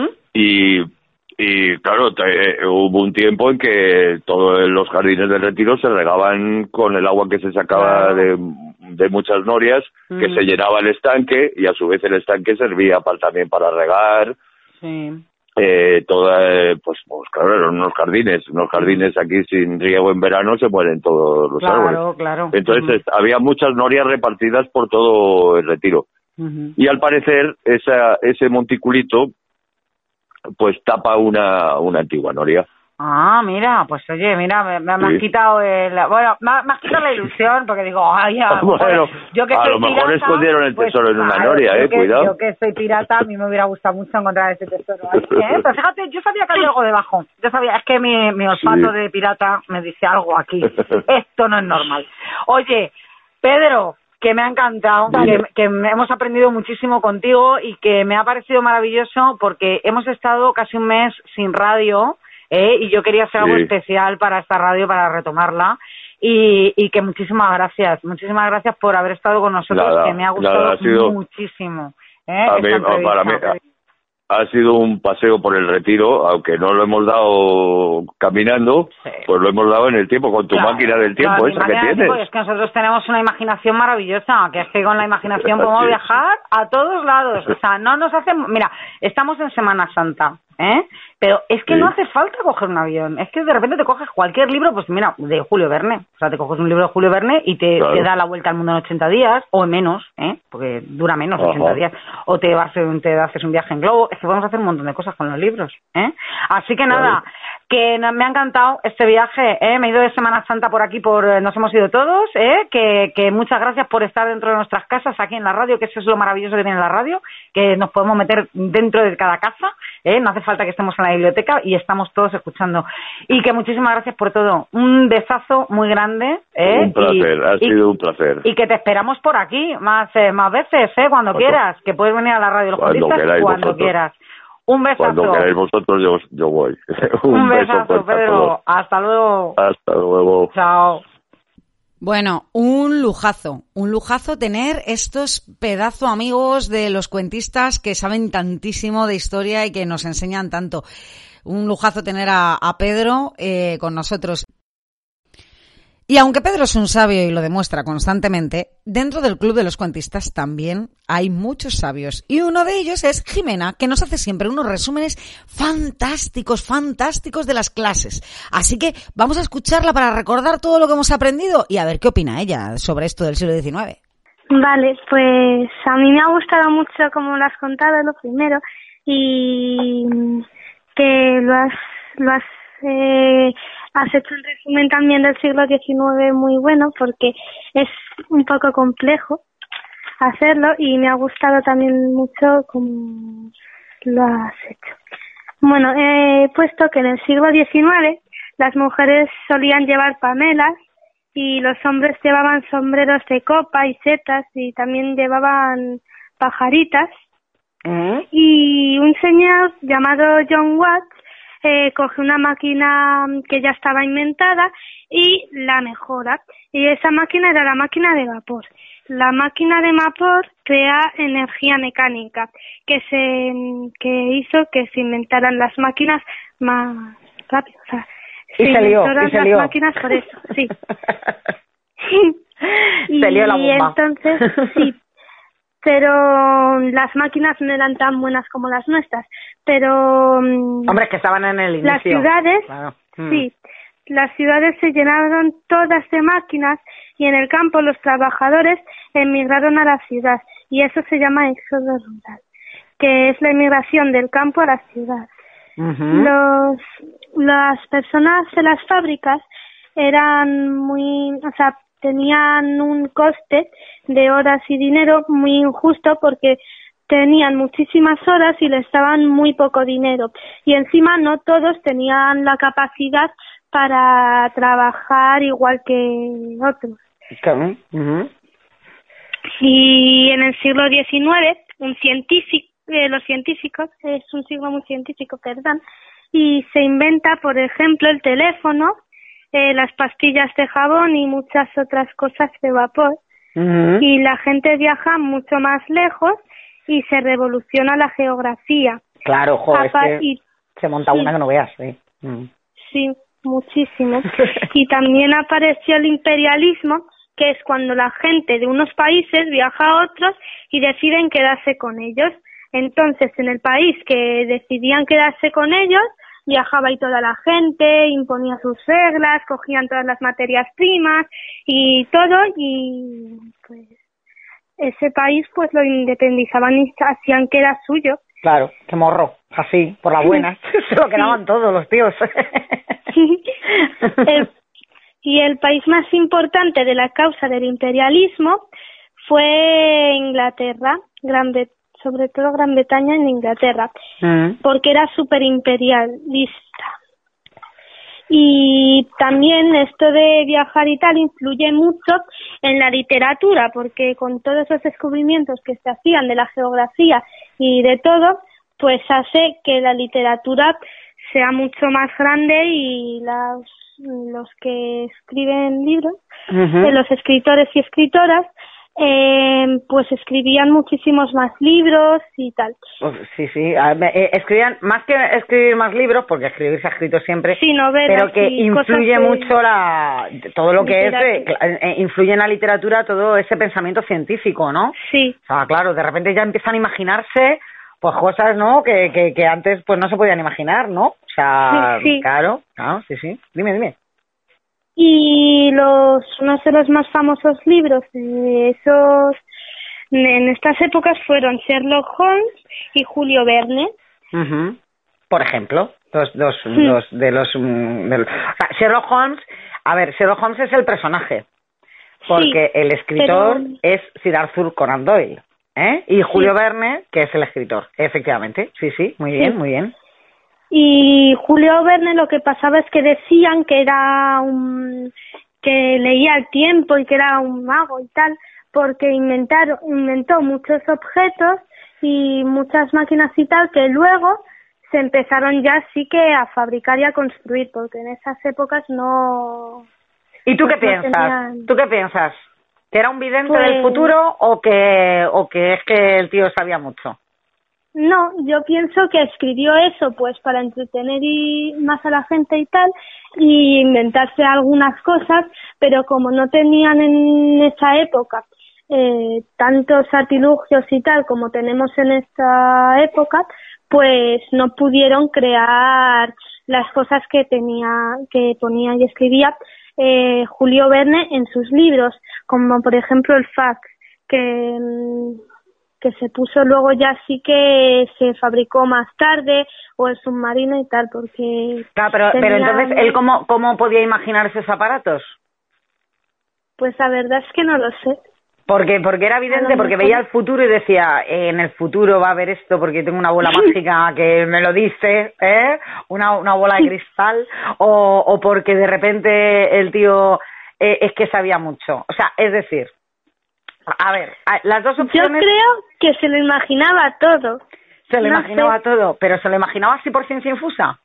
y claro, hubo un tiempo en que todos los jardines del retiro se regaban con el agua que se sacaba de muchas norias, que se llenaba el estanque y a su vez el estanque servía también para regar. Sí. Pues claro, eran unos jardines aquí sin riego en verano se mueren todos los árboles. Claro. Entonces había muchas norias repartidas por todo el retiro. Y al parecer ese monticulito pues tapa una antigua noria. Ah, mira, pues oye, mira, me has quitado me has quitado la ilusión, porque digo, ay, bueno, yo que a soy lo mejor pirata, escondieron el tesoro en una noria, cuidado. Yo que soy pirata, a mí me hubiera gustado mucho encontrar ese tesoro ahí, Pero fíjate, yo sabía que había algo debajo, es que mi olfato de pirata me dice algo aquí, esto no es normal. Oye, Pedro, que me ha encantado, que hemos aprendido muchísimo contigo y que me ha parecido maravilloso porque hemos estado casi un mes sin radio, y yo quería hacer algo especial para esta radio, para retomarla, y que muchísimas gracias por haber estado con nosotros, que me ha gustado muchísimo. Para mí ha sido un paseo por el Retiro, aunque no lo hemos dado caminando, pues lo hemos dado en el tiempo, con tu máquina del tiempo, esa que tienes. Es que nosotros tenemos una imaginación maravillosa, que es que con la imaginación podemos viajar a todos lados. O sea, no nos hacemos... Mira, estamos en Semana Santa, pero es que no hace falta coger un avión, es que de repente te coges cualquier libro, pues mira, de Julio Verne, o sea, te coges un libro de Julio Verne y te da la vuelta al mundo en 80 días, o en menos, porque dura menos 80 días, o te haces un viaje en globo, es que podemos hacer un montón de cosas con los libros, Así que nada, que me ha encantado este viaje, me he ido de Semana Santa por aquí, nos hemos ido todos, que muchas gracias por estar dentro de nuestras casas, aquí en la radio, que eso es lo maravilloso que tiene la radio, que nos podemos meter dentro de cada casa, no hace falta que estemos en la biblioteca y estamos todos escuchando. Y que muchísimas gracias por todo. Un besazo muy grande. Un placer, ha sido un placer. Y que te esperamos por aquí más veces, cuando quieras, que puedes venir a la radio Los Cuentistas cuando quieras. Un besazo. Cuando queráis vosotros, yo voy. Un besazo, Pedro. Hasta luego. Hasta luego. Chao. Bueno, un lujazo tener estos pedazo amigos de los cuentistas que saben tantísimo de historia y que nos enseñan tanto. Un lujazo tener a Pedro con nosotros. Y aunque Pedro es un sabio y lo demuestra constantemente, dentro del Club de los Cuentistas también hay muchos sabios. Y uno de ellos es Jimena, que nos hace siempre unos resúmenes fantásticos de las clases. Así que vamos a escucharla para recordar todo lo que hemos aprendido y a ver qué opina ella sobre esto del siglo XIX. Vale, pues a mí me ha gustado mucho como lo has contado, lo primero, y que has hecho un resumen también del siglo XIX muy bueno, porque es un poco complejo hacerlo y me ha gustado también mucho como lo has hecho. Bueno, he puesto que en el siglo XIX las mujeres solían llevar pamelas y los hombres llevaban sombreros de copa y setas y también llevaban pajaritas. Y un señor llamado John Watts coge una máquina que ya estaba inventada y la mejora. Y esa máquina era la máquina de vapor. La máquina de vapor crea energía mecánica que hizo que se inventaran las máquinas más rápido. O sea, se inventaron las máquinas por eso, sí. Se lió la bomba. Y entonces, sí. Pero las máquinas no eran tan buenas como las nuestras. Pero hombre, que estaban en el inicio. Las ciudades, claro. Sí, las ciudades se llenaron todas de máquinas y en el campo los trabajadores emigraron a la ciudad y eso se llama éxodo rural, que es la emigración del campo a la ciudad. Las personas de las fábricas tenían un coste de horas y dinero muy injusto porque tenían muchísimas horas y les daban muy poco dinero. Y encima no todos tenían la capacidad para trabajar igual que otros. Claro. Y en el siglo XIX, los científicos, es un siglo muy científico, y se inventa, por ejemplo, el teléfono, las pastillas de jabón y muchas otras cosas de vapor. Y la gente viaja mucho más lejos y se revoluciona la geografía. Claro, joder, se monta una que no veas. Sí, muchísimo. Y también apareció el imperialismo, que es cuando la gente de unos países viaja a otros y deciden quedarse con ellos. Entonces, en el país que decidían quedarse con ellos, viajaba y toda la gente, imponía sus reglas, cogían todas las materias primas y todo, y pues ese país pues lo independizaban y hacían que era suyo. Claro, qué morro, así, por la buena. Se lo quedaban todos los tíos. Y el país más importante de la causa del imperialismo fue Inglaterra, sobre todo Gran Bretaña en Inglaterra, porque era súper imperialista. Y también esto de viajar y tal influye mucho en la literatura, porque con todos los descubrimientos que se hacían de la geografía y de todo, pues hace que la literatura sea mucho más grande y los que escriben libros, los escritores y escritoras, pues escribían muchísimos más libros y tal. Sí, escribían más que escribir más libros, porque escribir se ha escrito siempre, sí, novelas, pero que influye mucho todo lo que influye en la literatura, todo ese pensamiento científico, ¿no? Sí. O sea, claro, de repente ya empiezan a imaginarse pues cosas, ¿no? Que antes pues no se podían imaginar, ¿no? O sea, sí. Claro, sí. Dime. Y uno de los más famosos libros en estas épocas fueron Sherlock Holmes y Julio Verne. Por ejemplo, Sherlock Holmes, Sherlock Holmes es el personaje, porque el escritor es Sir Arthur Conan Doyle, y Julio Verne, que es el escritor, efectivamente, sí, muy bien. Y Julio Verne lo que pasaba es que decían que que leía el tiempo y que era un mago y tal, porque inventó muchos objetos y muchas máquinas y tal, que luego se empezaron ya sí que a fabricar y a construir, porque en esas épocas no... ¿Y tú qué piensas? ¿Tú qué piensas? ¿Que era un vidente del futuro o que es que el tío sabía mucho? No, yo pienso que escribió eso pues para entretener más a la gente y tal, y inventarse algunas cosas, pero como no tenían en esa época tantos artilugios y tal como tenemos en esta época, pues no pudieron crear las cosas que ponía y escribía Julio Verne en sus libros, como por ejemplo el fax, que se puso luego ya sí que se fabricó más tarde, o el submarino y tal, porque... Claro, pero entonces, ¿él cómo podía imaginar esos aparatos? Pues la verdad es que no lo sé. Porque era evidente, porque veía el futuro y decía, en el futuro va a haber esto porque tengo una bola mágica que me lo dice, una bola de cristal, o porque de repente el tío es que sabía mucho. O sea, es decir... A ver, las dos opciones... Yo creo que se lo imaginaba todo. Se lo imaginaba todo, pero ¿se lo imaginaba así por ciencia infusa?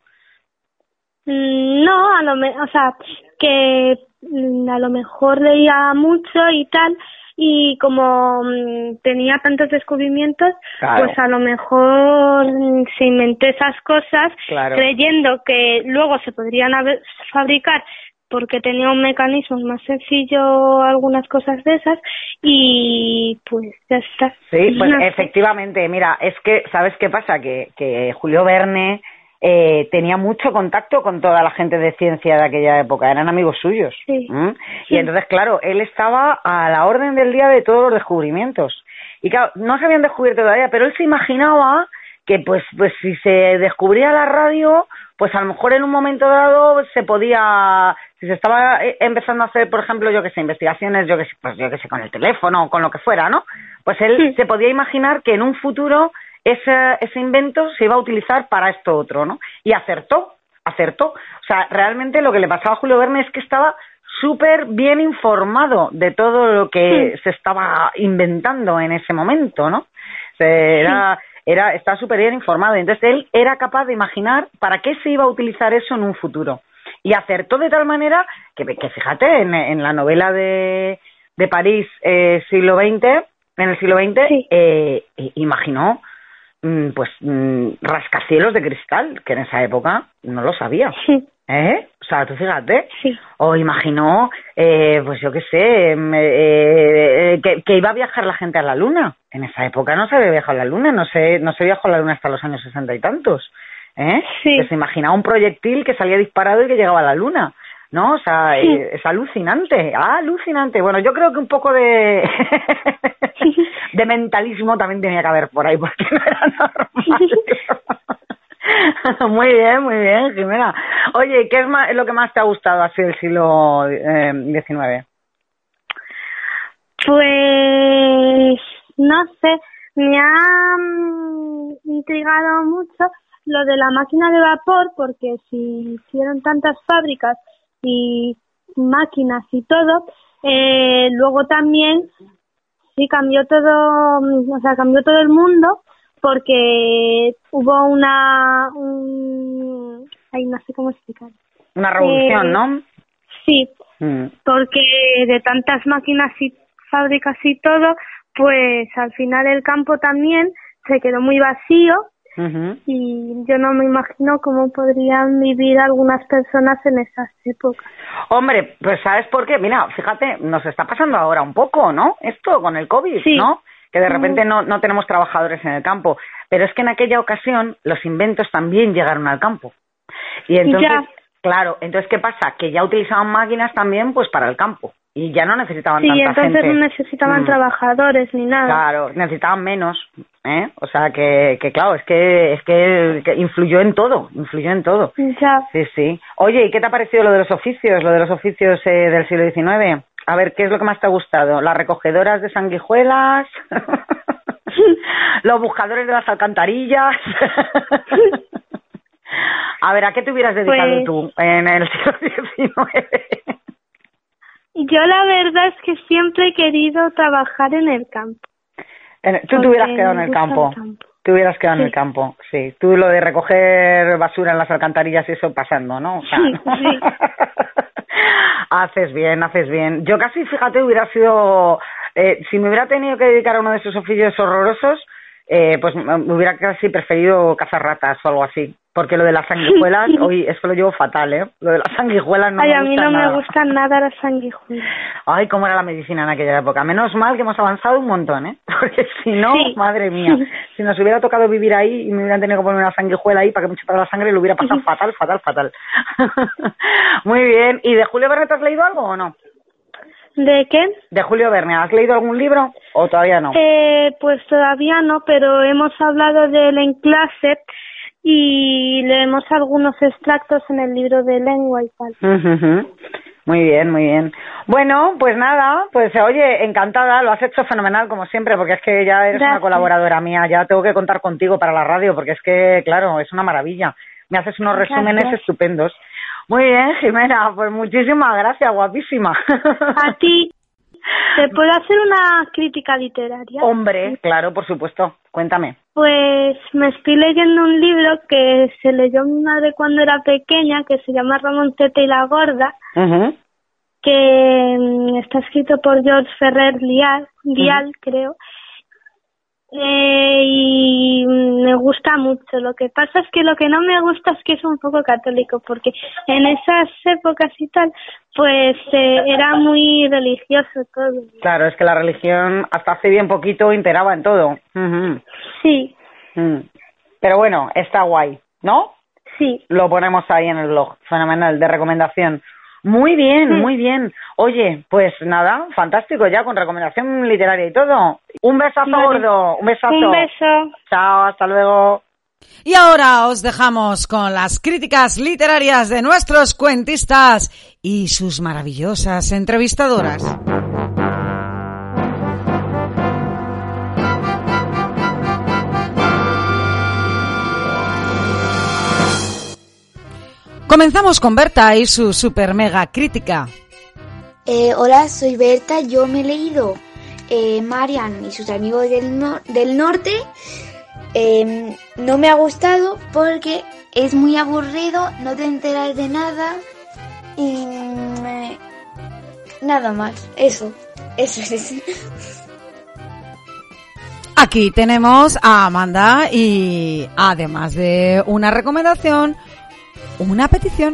No, o sea, que a lo mejor leía mucho y tal, y como tenía tantos descubrimientos, pues a lo mejor se inventó esas cosas, creyendo que luego se podrían fabricar, porque tenía un mecanismo más sencillo, algunas cosas de esas, y pues ya está. Sí, pues efectivamente, mira, es que, ¿sabes qué pasa? Que Julio Verne tenía mucho contacto con toda la gente de ciencia de aquella época, eran amigos suyos. Sí. Y entonces, claro, él estaba a la orden del día de todos los descubrimientos. Y claro, no se habían descubierto todavía, pero él se imaginaba que pues si se descubría la radio, pues a lo mejor en un momento dado se podía, si se estaba empezando a hacer, por ejemplo, investigaciones, yo que sé, con el teléfono o con lo que fuera, ¿no? Pues él se podía imaginar que en un futuro ese invento se iba a utilizar para esto otro, ¿no? Y acertó. O sea, realmente lo que le pasaba a Julio Verne es que estaba súper bien informado de todo lo que se estaba inventando en ese momento, ¿no? Estaba súper bien informado, entonces él era capaz de imaginar para qué se iba a utilizar eso en un futuro. Y acertó de tal manera que fíjate, en la novela de París, en el siglo XX, imaginó rascacielos de cristal, que en esa época no lo sabía. O sea, tú fíjate. O imaginó, pues yo qué sé, que iba a viajar la gente a la Luna. En esa época no se había viajado a la Luna, no se viajó a la Luna hasta los años 60 y tantos. Que se imaginaba un proyectil que salía disparado y que llegaba a la Luna. ¿no? O sea, Sí. es alucinante, alucinante. Bueno, yo creo que un poco de de mentalismo también tenía que haber por ahí, porque no era normal. Muy bien, Jimena. Oye, ¿qué es lo que más te ha gustado así del siglo XIX? Pues no sé, me ha intrigado mucho lo de la máquina de vapor, porque si hicieron tantas fábricas y máquinas y todo, luego también sí cambió todo, o sea, cambió todo el mundo, porque hubo ay, no sé cómo explicar. Una revolución, ¿no? Sí, porque de tantas máquinas y fábricas y todo, pues al final el campo también se quedó muy vacío. Y yo no me imagino cómo podrían vivir algunas personas en esas épocas. Hombre, pues ¿sabes por qué? Mira, fíjate, nos está pasando ahora un poco, ¿no? Esto con el COVID, sí. ¿No? Que de repente no tenemos trabajadores en el campo. Pero es que en aquella ocasión los inventos también llegaron al campo. Y entonces, claro, entonces ¿qué pasa? Que ya utilizaban máquinas también pues para el campo. Y ya no necesitaban tanta gente. Sí, entonces no necesitaban trabajadores ni nada. Claro, necesitaban menos, ¿eh? O sea que claro, es que influyó en todo. Ya. Sí. Oye, ¿y qué te ha parecido lo de los oficios del siglo XIX? A ver, ¿qué es lo que más te ha gustado? ¿Las recogedoras de sanguijuelas? ¿Los buscadores de las alcantarillas? A ver, ¿a qué te hubieras dedicado tú en el siglo XIX? Yo la verdad es que siempre he querido trabajar en el campo. Tú te hubieras quedado en el campo. Te hubieras quedado en el campo, sí. Tú lo de recoger basura en las alcantarillas y eso pasando, ¿no? O sea, sí. Haces bien. Yo casi, fíjate, hubiera sido... si me hubiera tenido que dedicar a uno de esos oficios horrorosos, pues me hubiera casi preferido cazar ratas o algo así. Porque lo de las sanguijuelas, hoy eso lo llevo fatal, ¿eh? Lo de las sanguijuelas no me gusta nada. A mí no me gustan nada las sanguijuelas. Ay, cómo era la medicina en aquella época. Menos mal que hemos avanzado un montón, ¿eh? Porque si no, madre mía, si nos hubiera tocado vivir ahí y me hubieran tenido que poner una sanguijuela ahí para que me chupara la sangre, lo hubiera pasado fatal. Muy bien. ¿Y de Julio Verne te has leído algo o no? ¿De qué? De Julio Verne. ¿Has leído algún libro o todavía no? Pues todavía no, pero hemos hablado de él en clase y leemos algunos extractos en el libro de lengua y tal. Muy bien. Bueno, pues nada, pues oye, encantada, lo has hecho fenomenal como siempre, porque es que ya eres una colaboradora mía, ya tengo que contar contigo para la radio, porque es que, claro, es una maravilla. Me haces unos resúmenes estupendos. Muy bien, Jimena, pues muchísimas gracias, guapísima. A ti. ¿Te puedo hacer una crítica literaria? Hombre, claro, por supuesto. Cuéntame. Pues me estoy leyendo un libro que se leyó mi madre cuando era pequeña, que se llama Ramoncete y la Gorda, que está escrito por George Ferrer Dial, creo. Y me gusta mucho. Lo que pasa es que lo que no me gusta es que es un poco católico, porque en esas épocas y tal, pues era muy religioso todo. Claro, es que la religión hasta hace bien poquito imperaba en todo. Sí. Pero bueno, está guay, ¿no? Sí. Lo ponemos ahí en el blog, fenomenal, de recomendación. Muy bien. Oye, pues nada, fantástico ya, con recomendación literaria y todo. Un besazo gordo, un besazo. Un beso. Chao, hasta luego. Y ahora os dejamos con las críticas literarias de nuestros cuentistas y sus maravillosas entrevistadoras. Comenzamos con Berta y su super mega crítica. Hola, soy Berta. Yo me he leído Marian y sus amigos del norte. No me ha gustado porque es muy aburrido, no te enteras de nada y nada más. Eso es. Aquí tenemos a Amanda y además de una recomendación, una petición.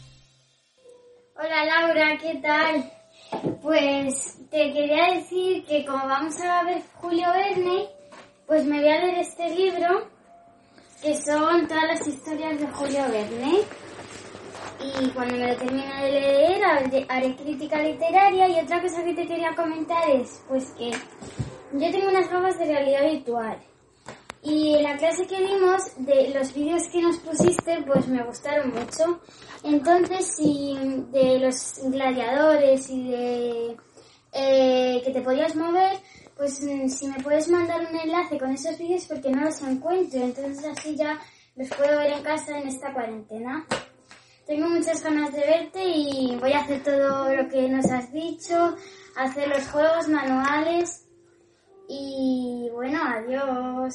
Hola Laura, ¿qué tal? Pues te quería decir que como vamos a ver Julio Verne, pues me voy a leer este libro, que son todas las historias de Julio Verne. y cuando me lo termine de leer haré crítica literaria. Y otra cosa que te quería comentar es pues que yo tengo unas gafas de realidad virtual y en la clase que dimos de los vídeos que nos pusiste pues me gustaron mucho. Entonces, si de los gladiadores y de que te podías mover, pues si me puedes mandar un enlace con esos vídeos porque no los encuentro, entonces así ya los puedo ver en casa en esta cuarentena. Tengo muchas ganas de verte y voy a hacer todo lo que nos has dicho, hacer los juegos, manuales y bueno, adiós.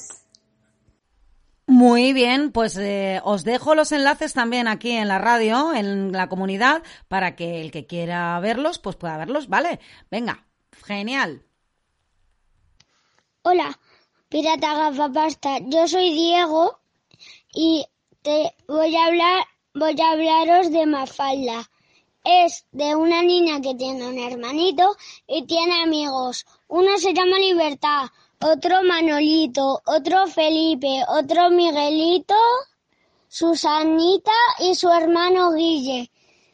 Muy bien, pues os dejo los enlaces también aquí en la radio, en la comunidad, para que el que quiera verlos, pues pueda verlos, ¿vale? Venga, genial. Hola, Pirata Gafapasta, yo soy Diego y te voy a hablaros de Mafalda. Es de una niña que tiene un hermanito y tiene amigos. Uno se llama Libertad, otro Manolito, otro Felipe, otro Miguelito, Susanita y su hermano Guille.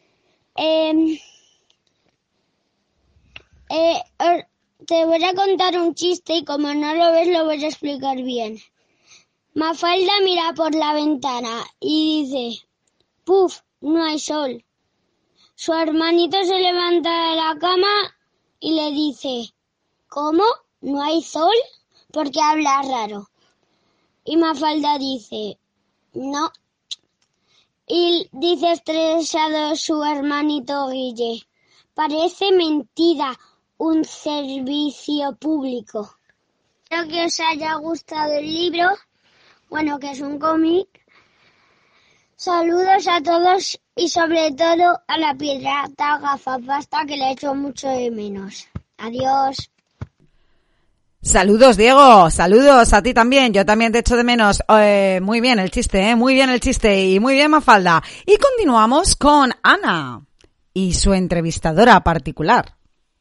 Te voy a contar un chiste y como no lo ves lo voy a explicar bien. Mafalda mira por la ventana y dice, ¡puf! No hay sol. Su hermanito se levanta de la cama y le dice, ¿cómo? ¿No hay sol? Porque habla raro. Y Mafalda dice, no. Y dice estresado su hermanito Guille, parece mentira un servicio público. Espero que os haya gustado el libro, bueno, que es un cómic. Saludos a todos y sobre todo a la Pirata Gafapasta que le echo mucho de menos. Adiós. Saludos, Diego, saludos a ti también, yo también te echo de menos. Muy bien el chiste, muy bien el chiste y muy bien Mafalda. Y continuamos con Ana y su entrevistadora particular.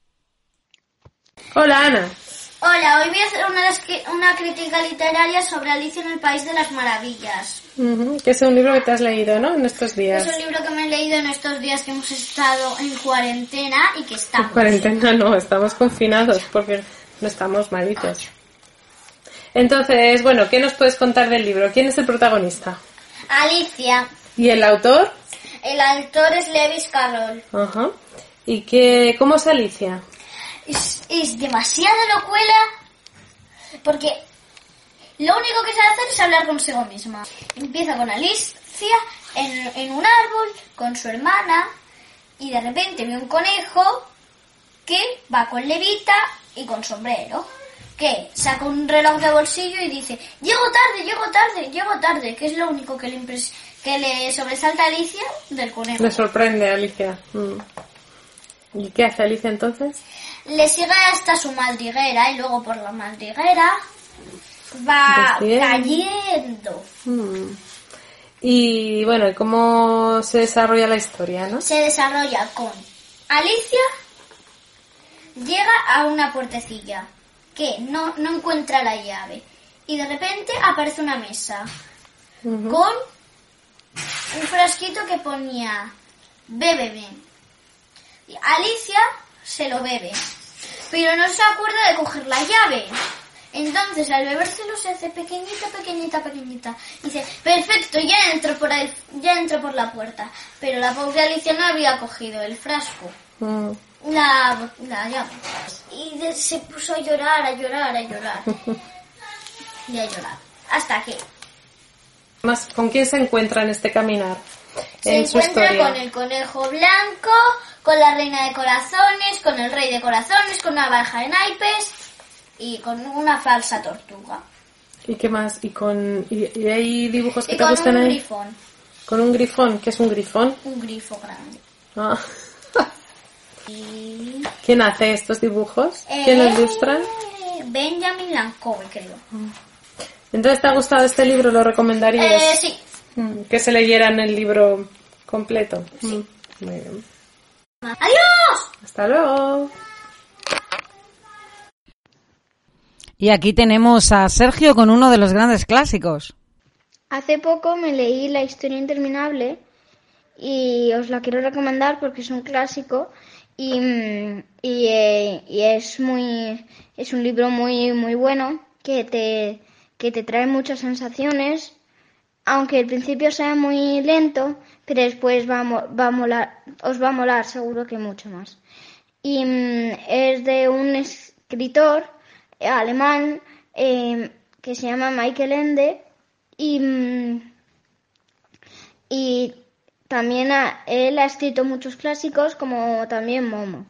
Hola, Ana. Hola, hoy voy a hacer una crítica literaria sobre Alicia en el País de las Maravillas. Que es un libro que te has leído, ¿no? En estos días. Es un libro que me he leído en estos días que hemos estado en cuarentena y que estamos. En cuarentena no, estamos confinados porque no estamos malitos. Entonces, bueno, ¿qué nos puedes contar del libro? ¿Quién es el protagonista? Alicia. ¿Y el autor? El autor es Lewis Carroll. Ajá. ¿Y cómo es Alicia? Es demasiado locuela porque lo único que sabe hacer es hablar consigo misma. Empieza con Alicia en un árbol con su hermana y de repente ve un conejo que va con levita y con sombrero, que saca un reloj de bolsillo y dice llego tarde, que es lo único que le sobresalta a Alicia del conejo. Le sorprende a Alicia. ¿Y qué hace Alicia entonces? Le sigue hasta su madriguera y luego por la madriguera va cayendo. Y bueno, ¿y cómo se desarrolla la historia, no? Se desarrolla con Alicia llega a una puertecilla que no encuentra la llave y de repente aparece una mesa con un frasquito que ponía bébeme. Y Alicia se lo bebe, pero no se acuerda de coger la llave. Entonces al bebérselo se hace pequeñita. Dice, perfecto, ya entro por la puerta. Pero la pobre Alicia no había cogido el frasco, la llave. Y se puso a llorar. Y a llorar. Hasta que... ¿Con quién se encuentra en este caminar? Se encuentra con el conejo blanco, con la reina de corazones, con el rey de corazones, con una baraja de naipes y con una falsa tortuga. ¿Y qué más? ¿Y hay dibujos que te gustan ahí? Con un grifón. ¿Con un grifón? ¿Qué es un grifón? Un grifo grande. Ah. ¿Quién hace estos dibujos? ¿Quién los ilustra? Benjamin Lancoe, creo. Entonces, ¿te ha gustado este libro? ¿Lo recomendarías? Sí. Que se leyeran el libro completo. Sí. Muy bien. ¡Adiós! Hasta luego. Y aquí tenemos a Sergio con uno de los grandes clásicos. Hace poco me leí La historia interminable y os la quiero recomendar porque es un clásico y es un libro muy bueno que te trae muchas sensaciones, aunque al principio sea muy lento, pero después os va a molar seguro que mucho más. Y es de un escritor alemán que se llama Michael Ende y también él ha escrito muchos clásicos como también Momo.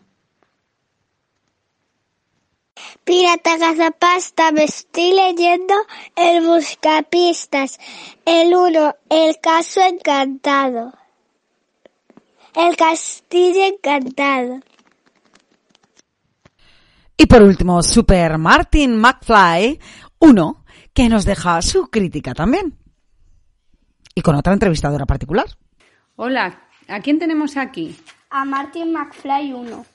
Pirata Gazapasta, me estoy leyendo El Buscapistas, el 1, El Caso Encantado, El Castillo Encantado. Y por último, Super Martin McFly, 1, que nos deja su crítica también. Y con otra entrevistadora particular. Hola, ¿a quién tenemos aquí? A Martin McFly 1.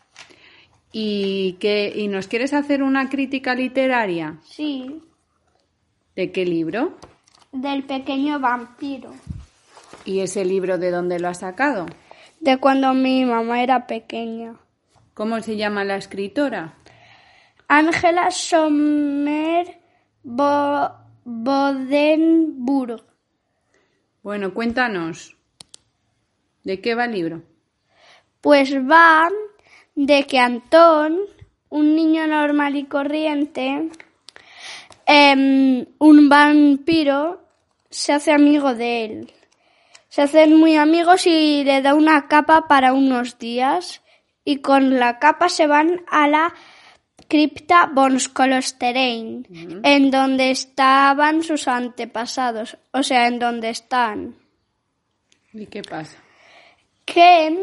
¿Y nos quieres hacer una crítica literaria? Sí. ¿De qué libro? Del pequeño vampiro. ¿Y ese libro de dónde lo has sacado? De cuando mi mamá era pequeña. ¿Cómo se llama la escritora? Angela Sommer Bodenburg. Bueno, cuéntanos. ¿De qué va el libro? Pues va de que Antón, un niño normal y corriente, un vampiro, se hace amigo de él. Se hacen muy amigos y le da una capa para unos días. Y con la capa se van a la cripta von Skolosterein, en donde estaban sus antepasados, o sea, en donde están. ¿Y qué pasa? Que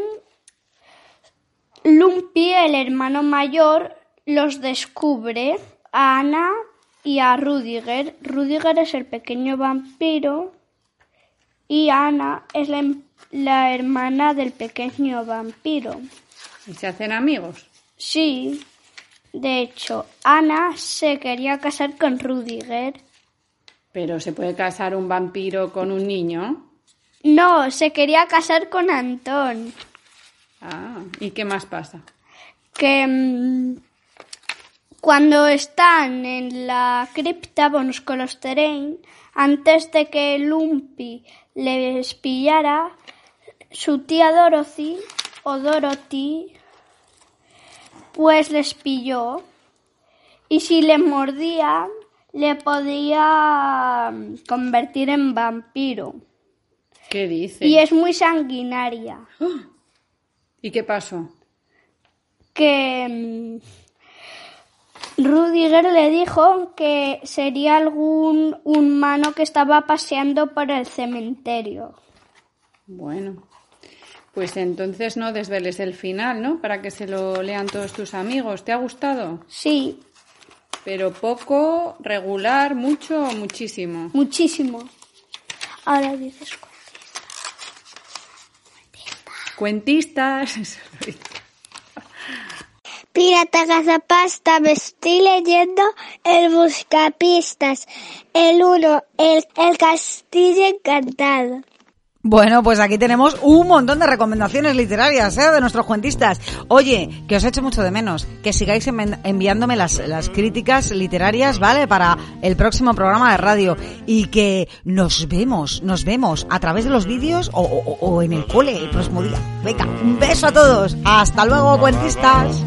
Lumpy, el hermano mayor, los descubre a Ana y a Rudiger. Rudiger es el pequeño vampiro y Ana es la hermana del pequeño vampiro. ¿Y se hacen amigos? Sí. De hecho, Ana se quería casar con Rudiger. ¿Pero se puede casar un vampiro con un niño? No, se quería casar con Antón. Ah, ¿y qué más pasa? Que cuando están en la cripta von Skolosterein, antes de que Lumpy les pillara, su tía Dorothy, pues les pilló. Y si les mordía, le podía convertir en vampiro. ¿Qué dices? Y es muy sanguinaria. ¿Y qué pasó? Que Rudiger le dijo que sería algún humano que estaba paseando por el cementerio. Bueno, pues entonces no desveles el final, ¿no? Para que se lo lean todos tus amigos. ¿Te ha gustado? Sí. Pero poco, regular, mucho o muchísimo. Muchísimo. Ahora dices cuentistas. Pirata Gazapasta, me estoy leyendo El Buscapistas, el 1, el Castillo Encantado. Bueno, pues aquí tenemos un montón de recomendaciones literarias, de nuestros cuentistas. Oye, que os echo mucho de menos, que sigáis enviándome las críticas literarias, ¿vale? Para el próximo programa de radio. Y que nos vemos a través de los vídeos o en el cole el próximo día. Venga, un beso a todos. Hasta luego, cuentistas.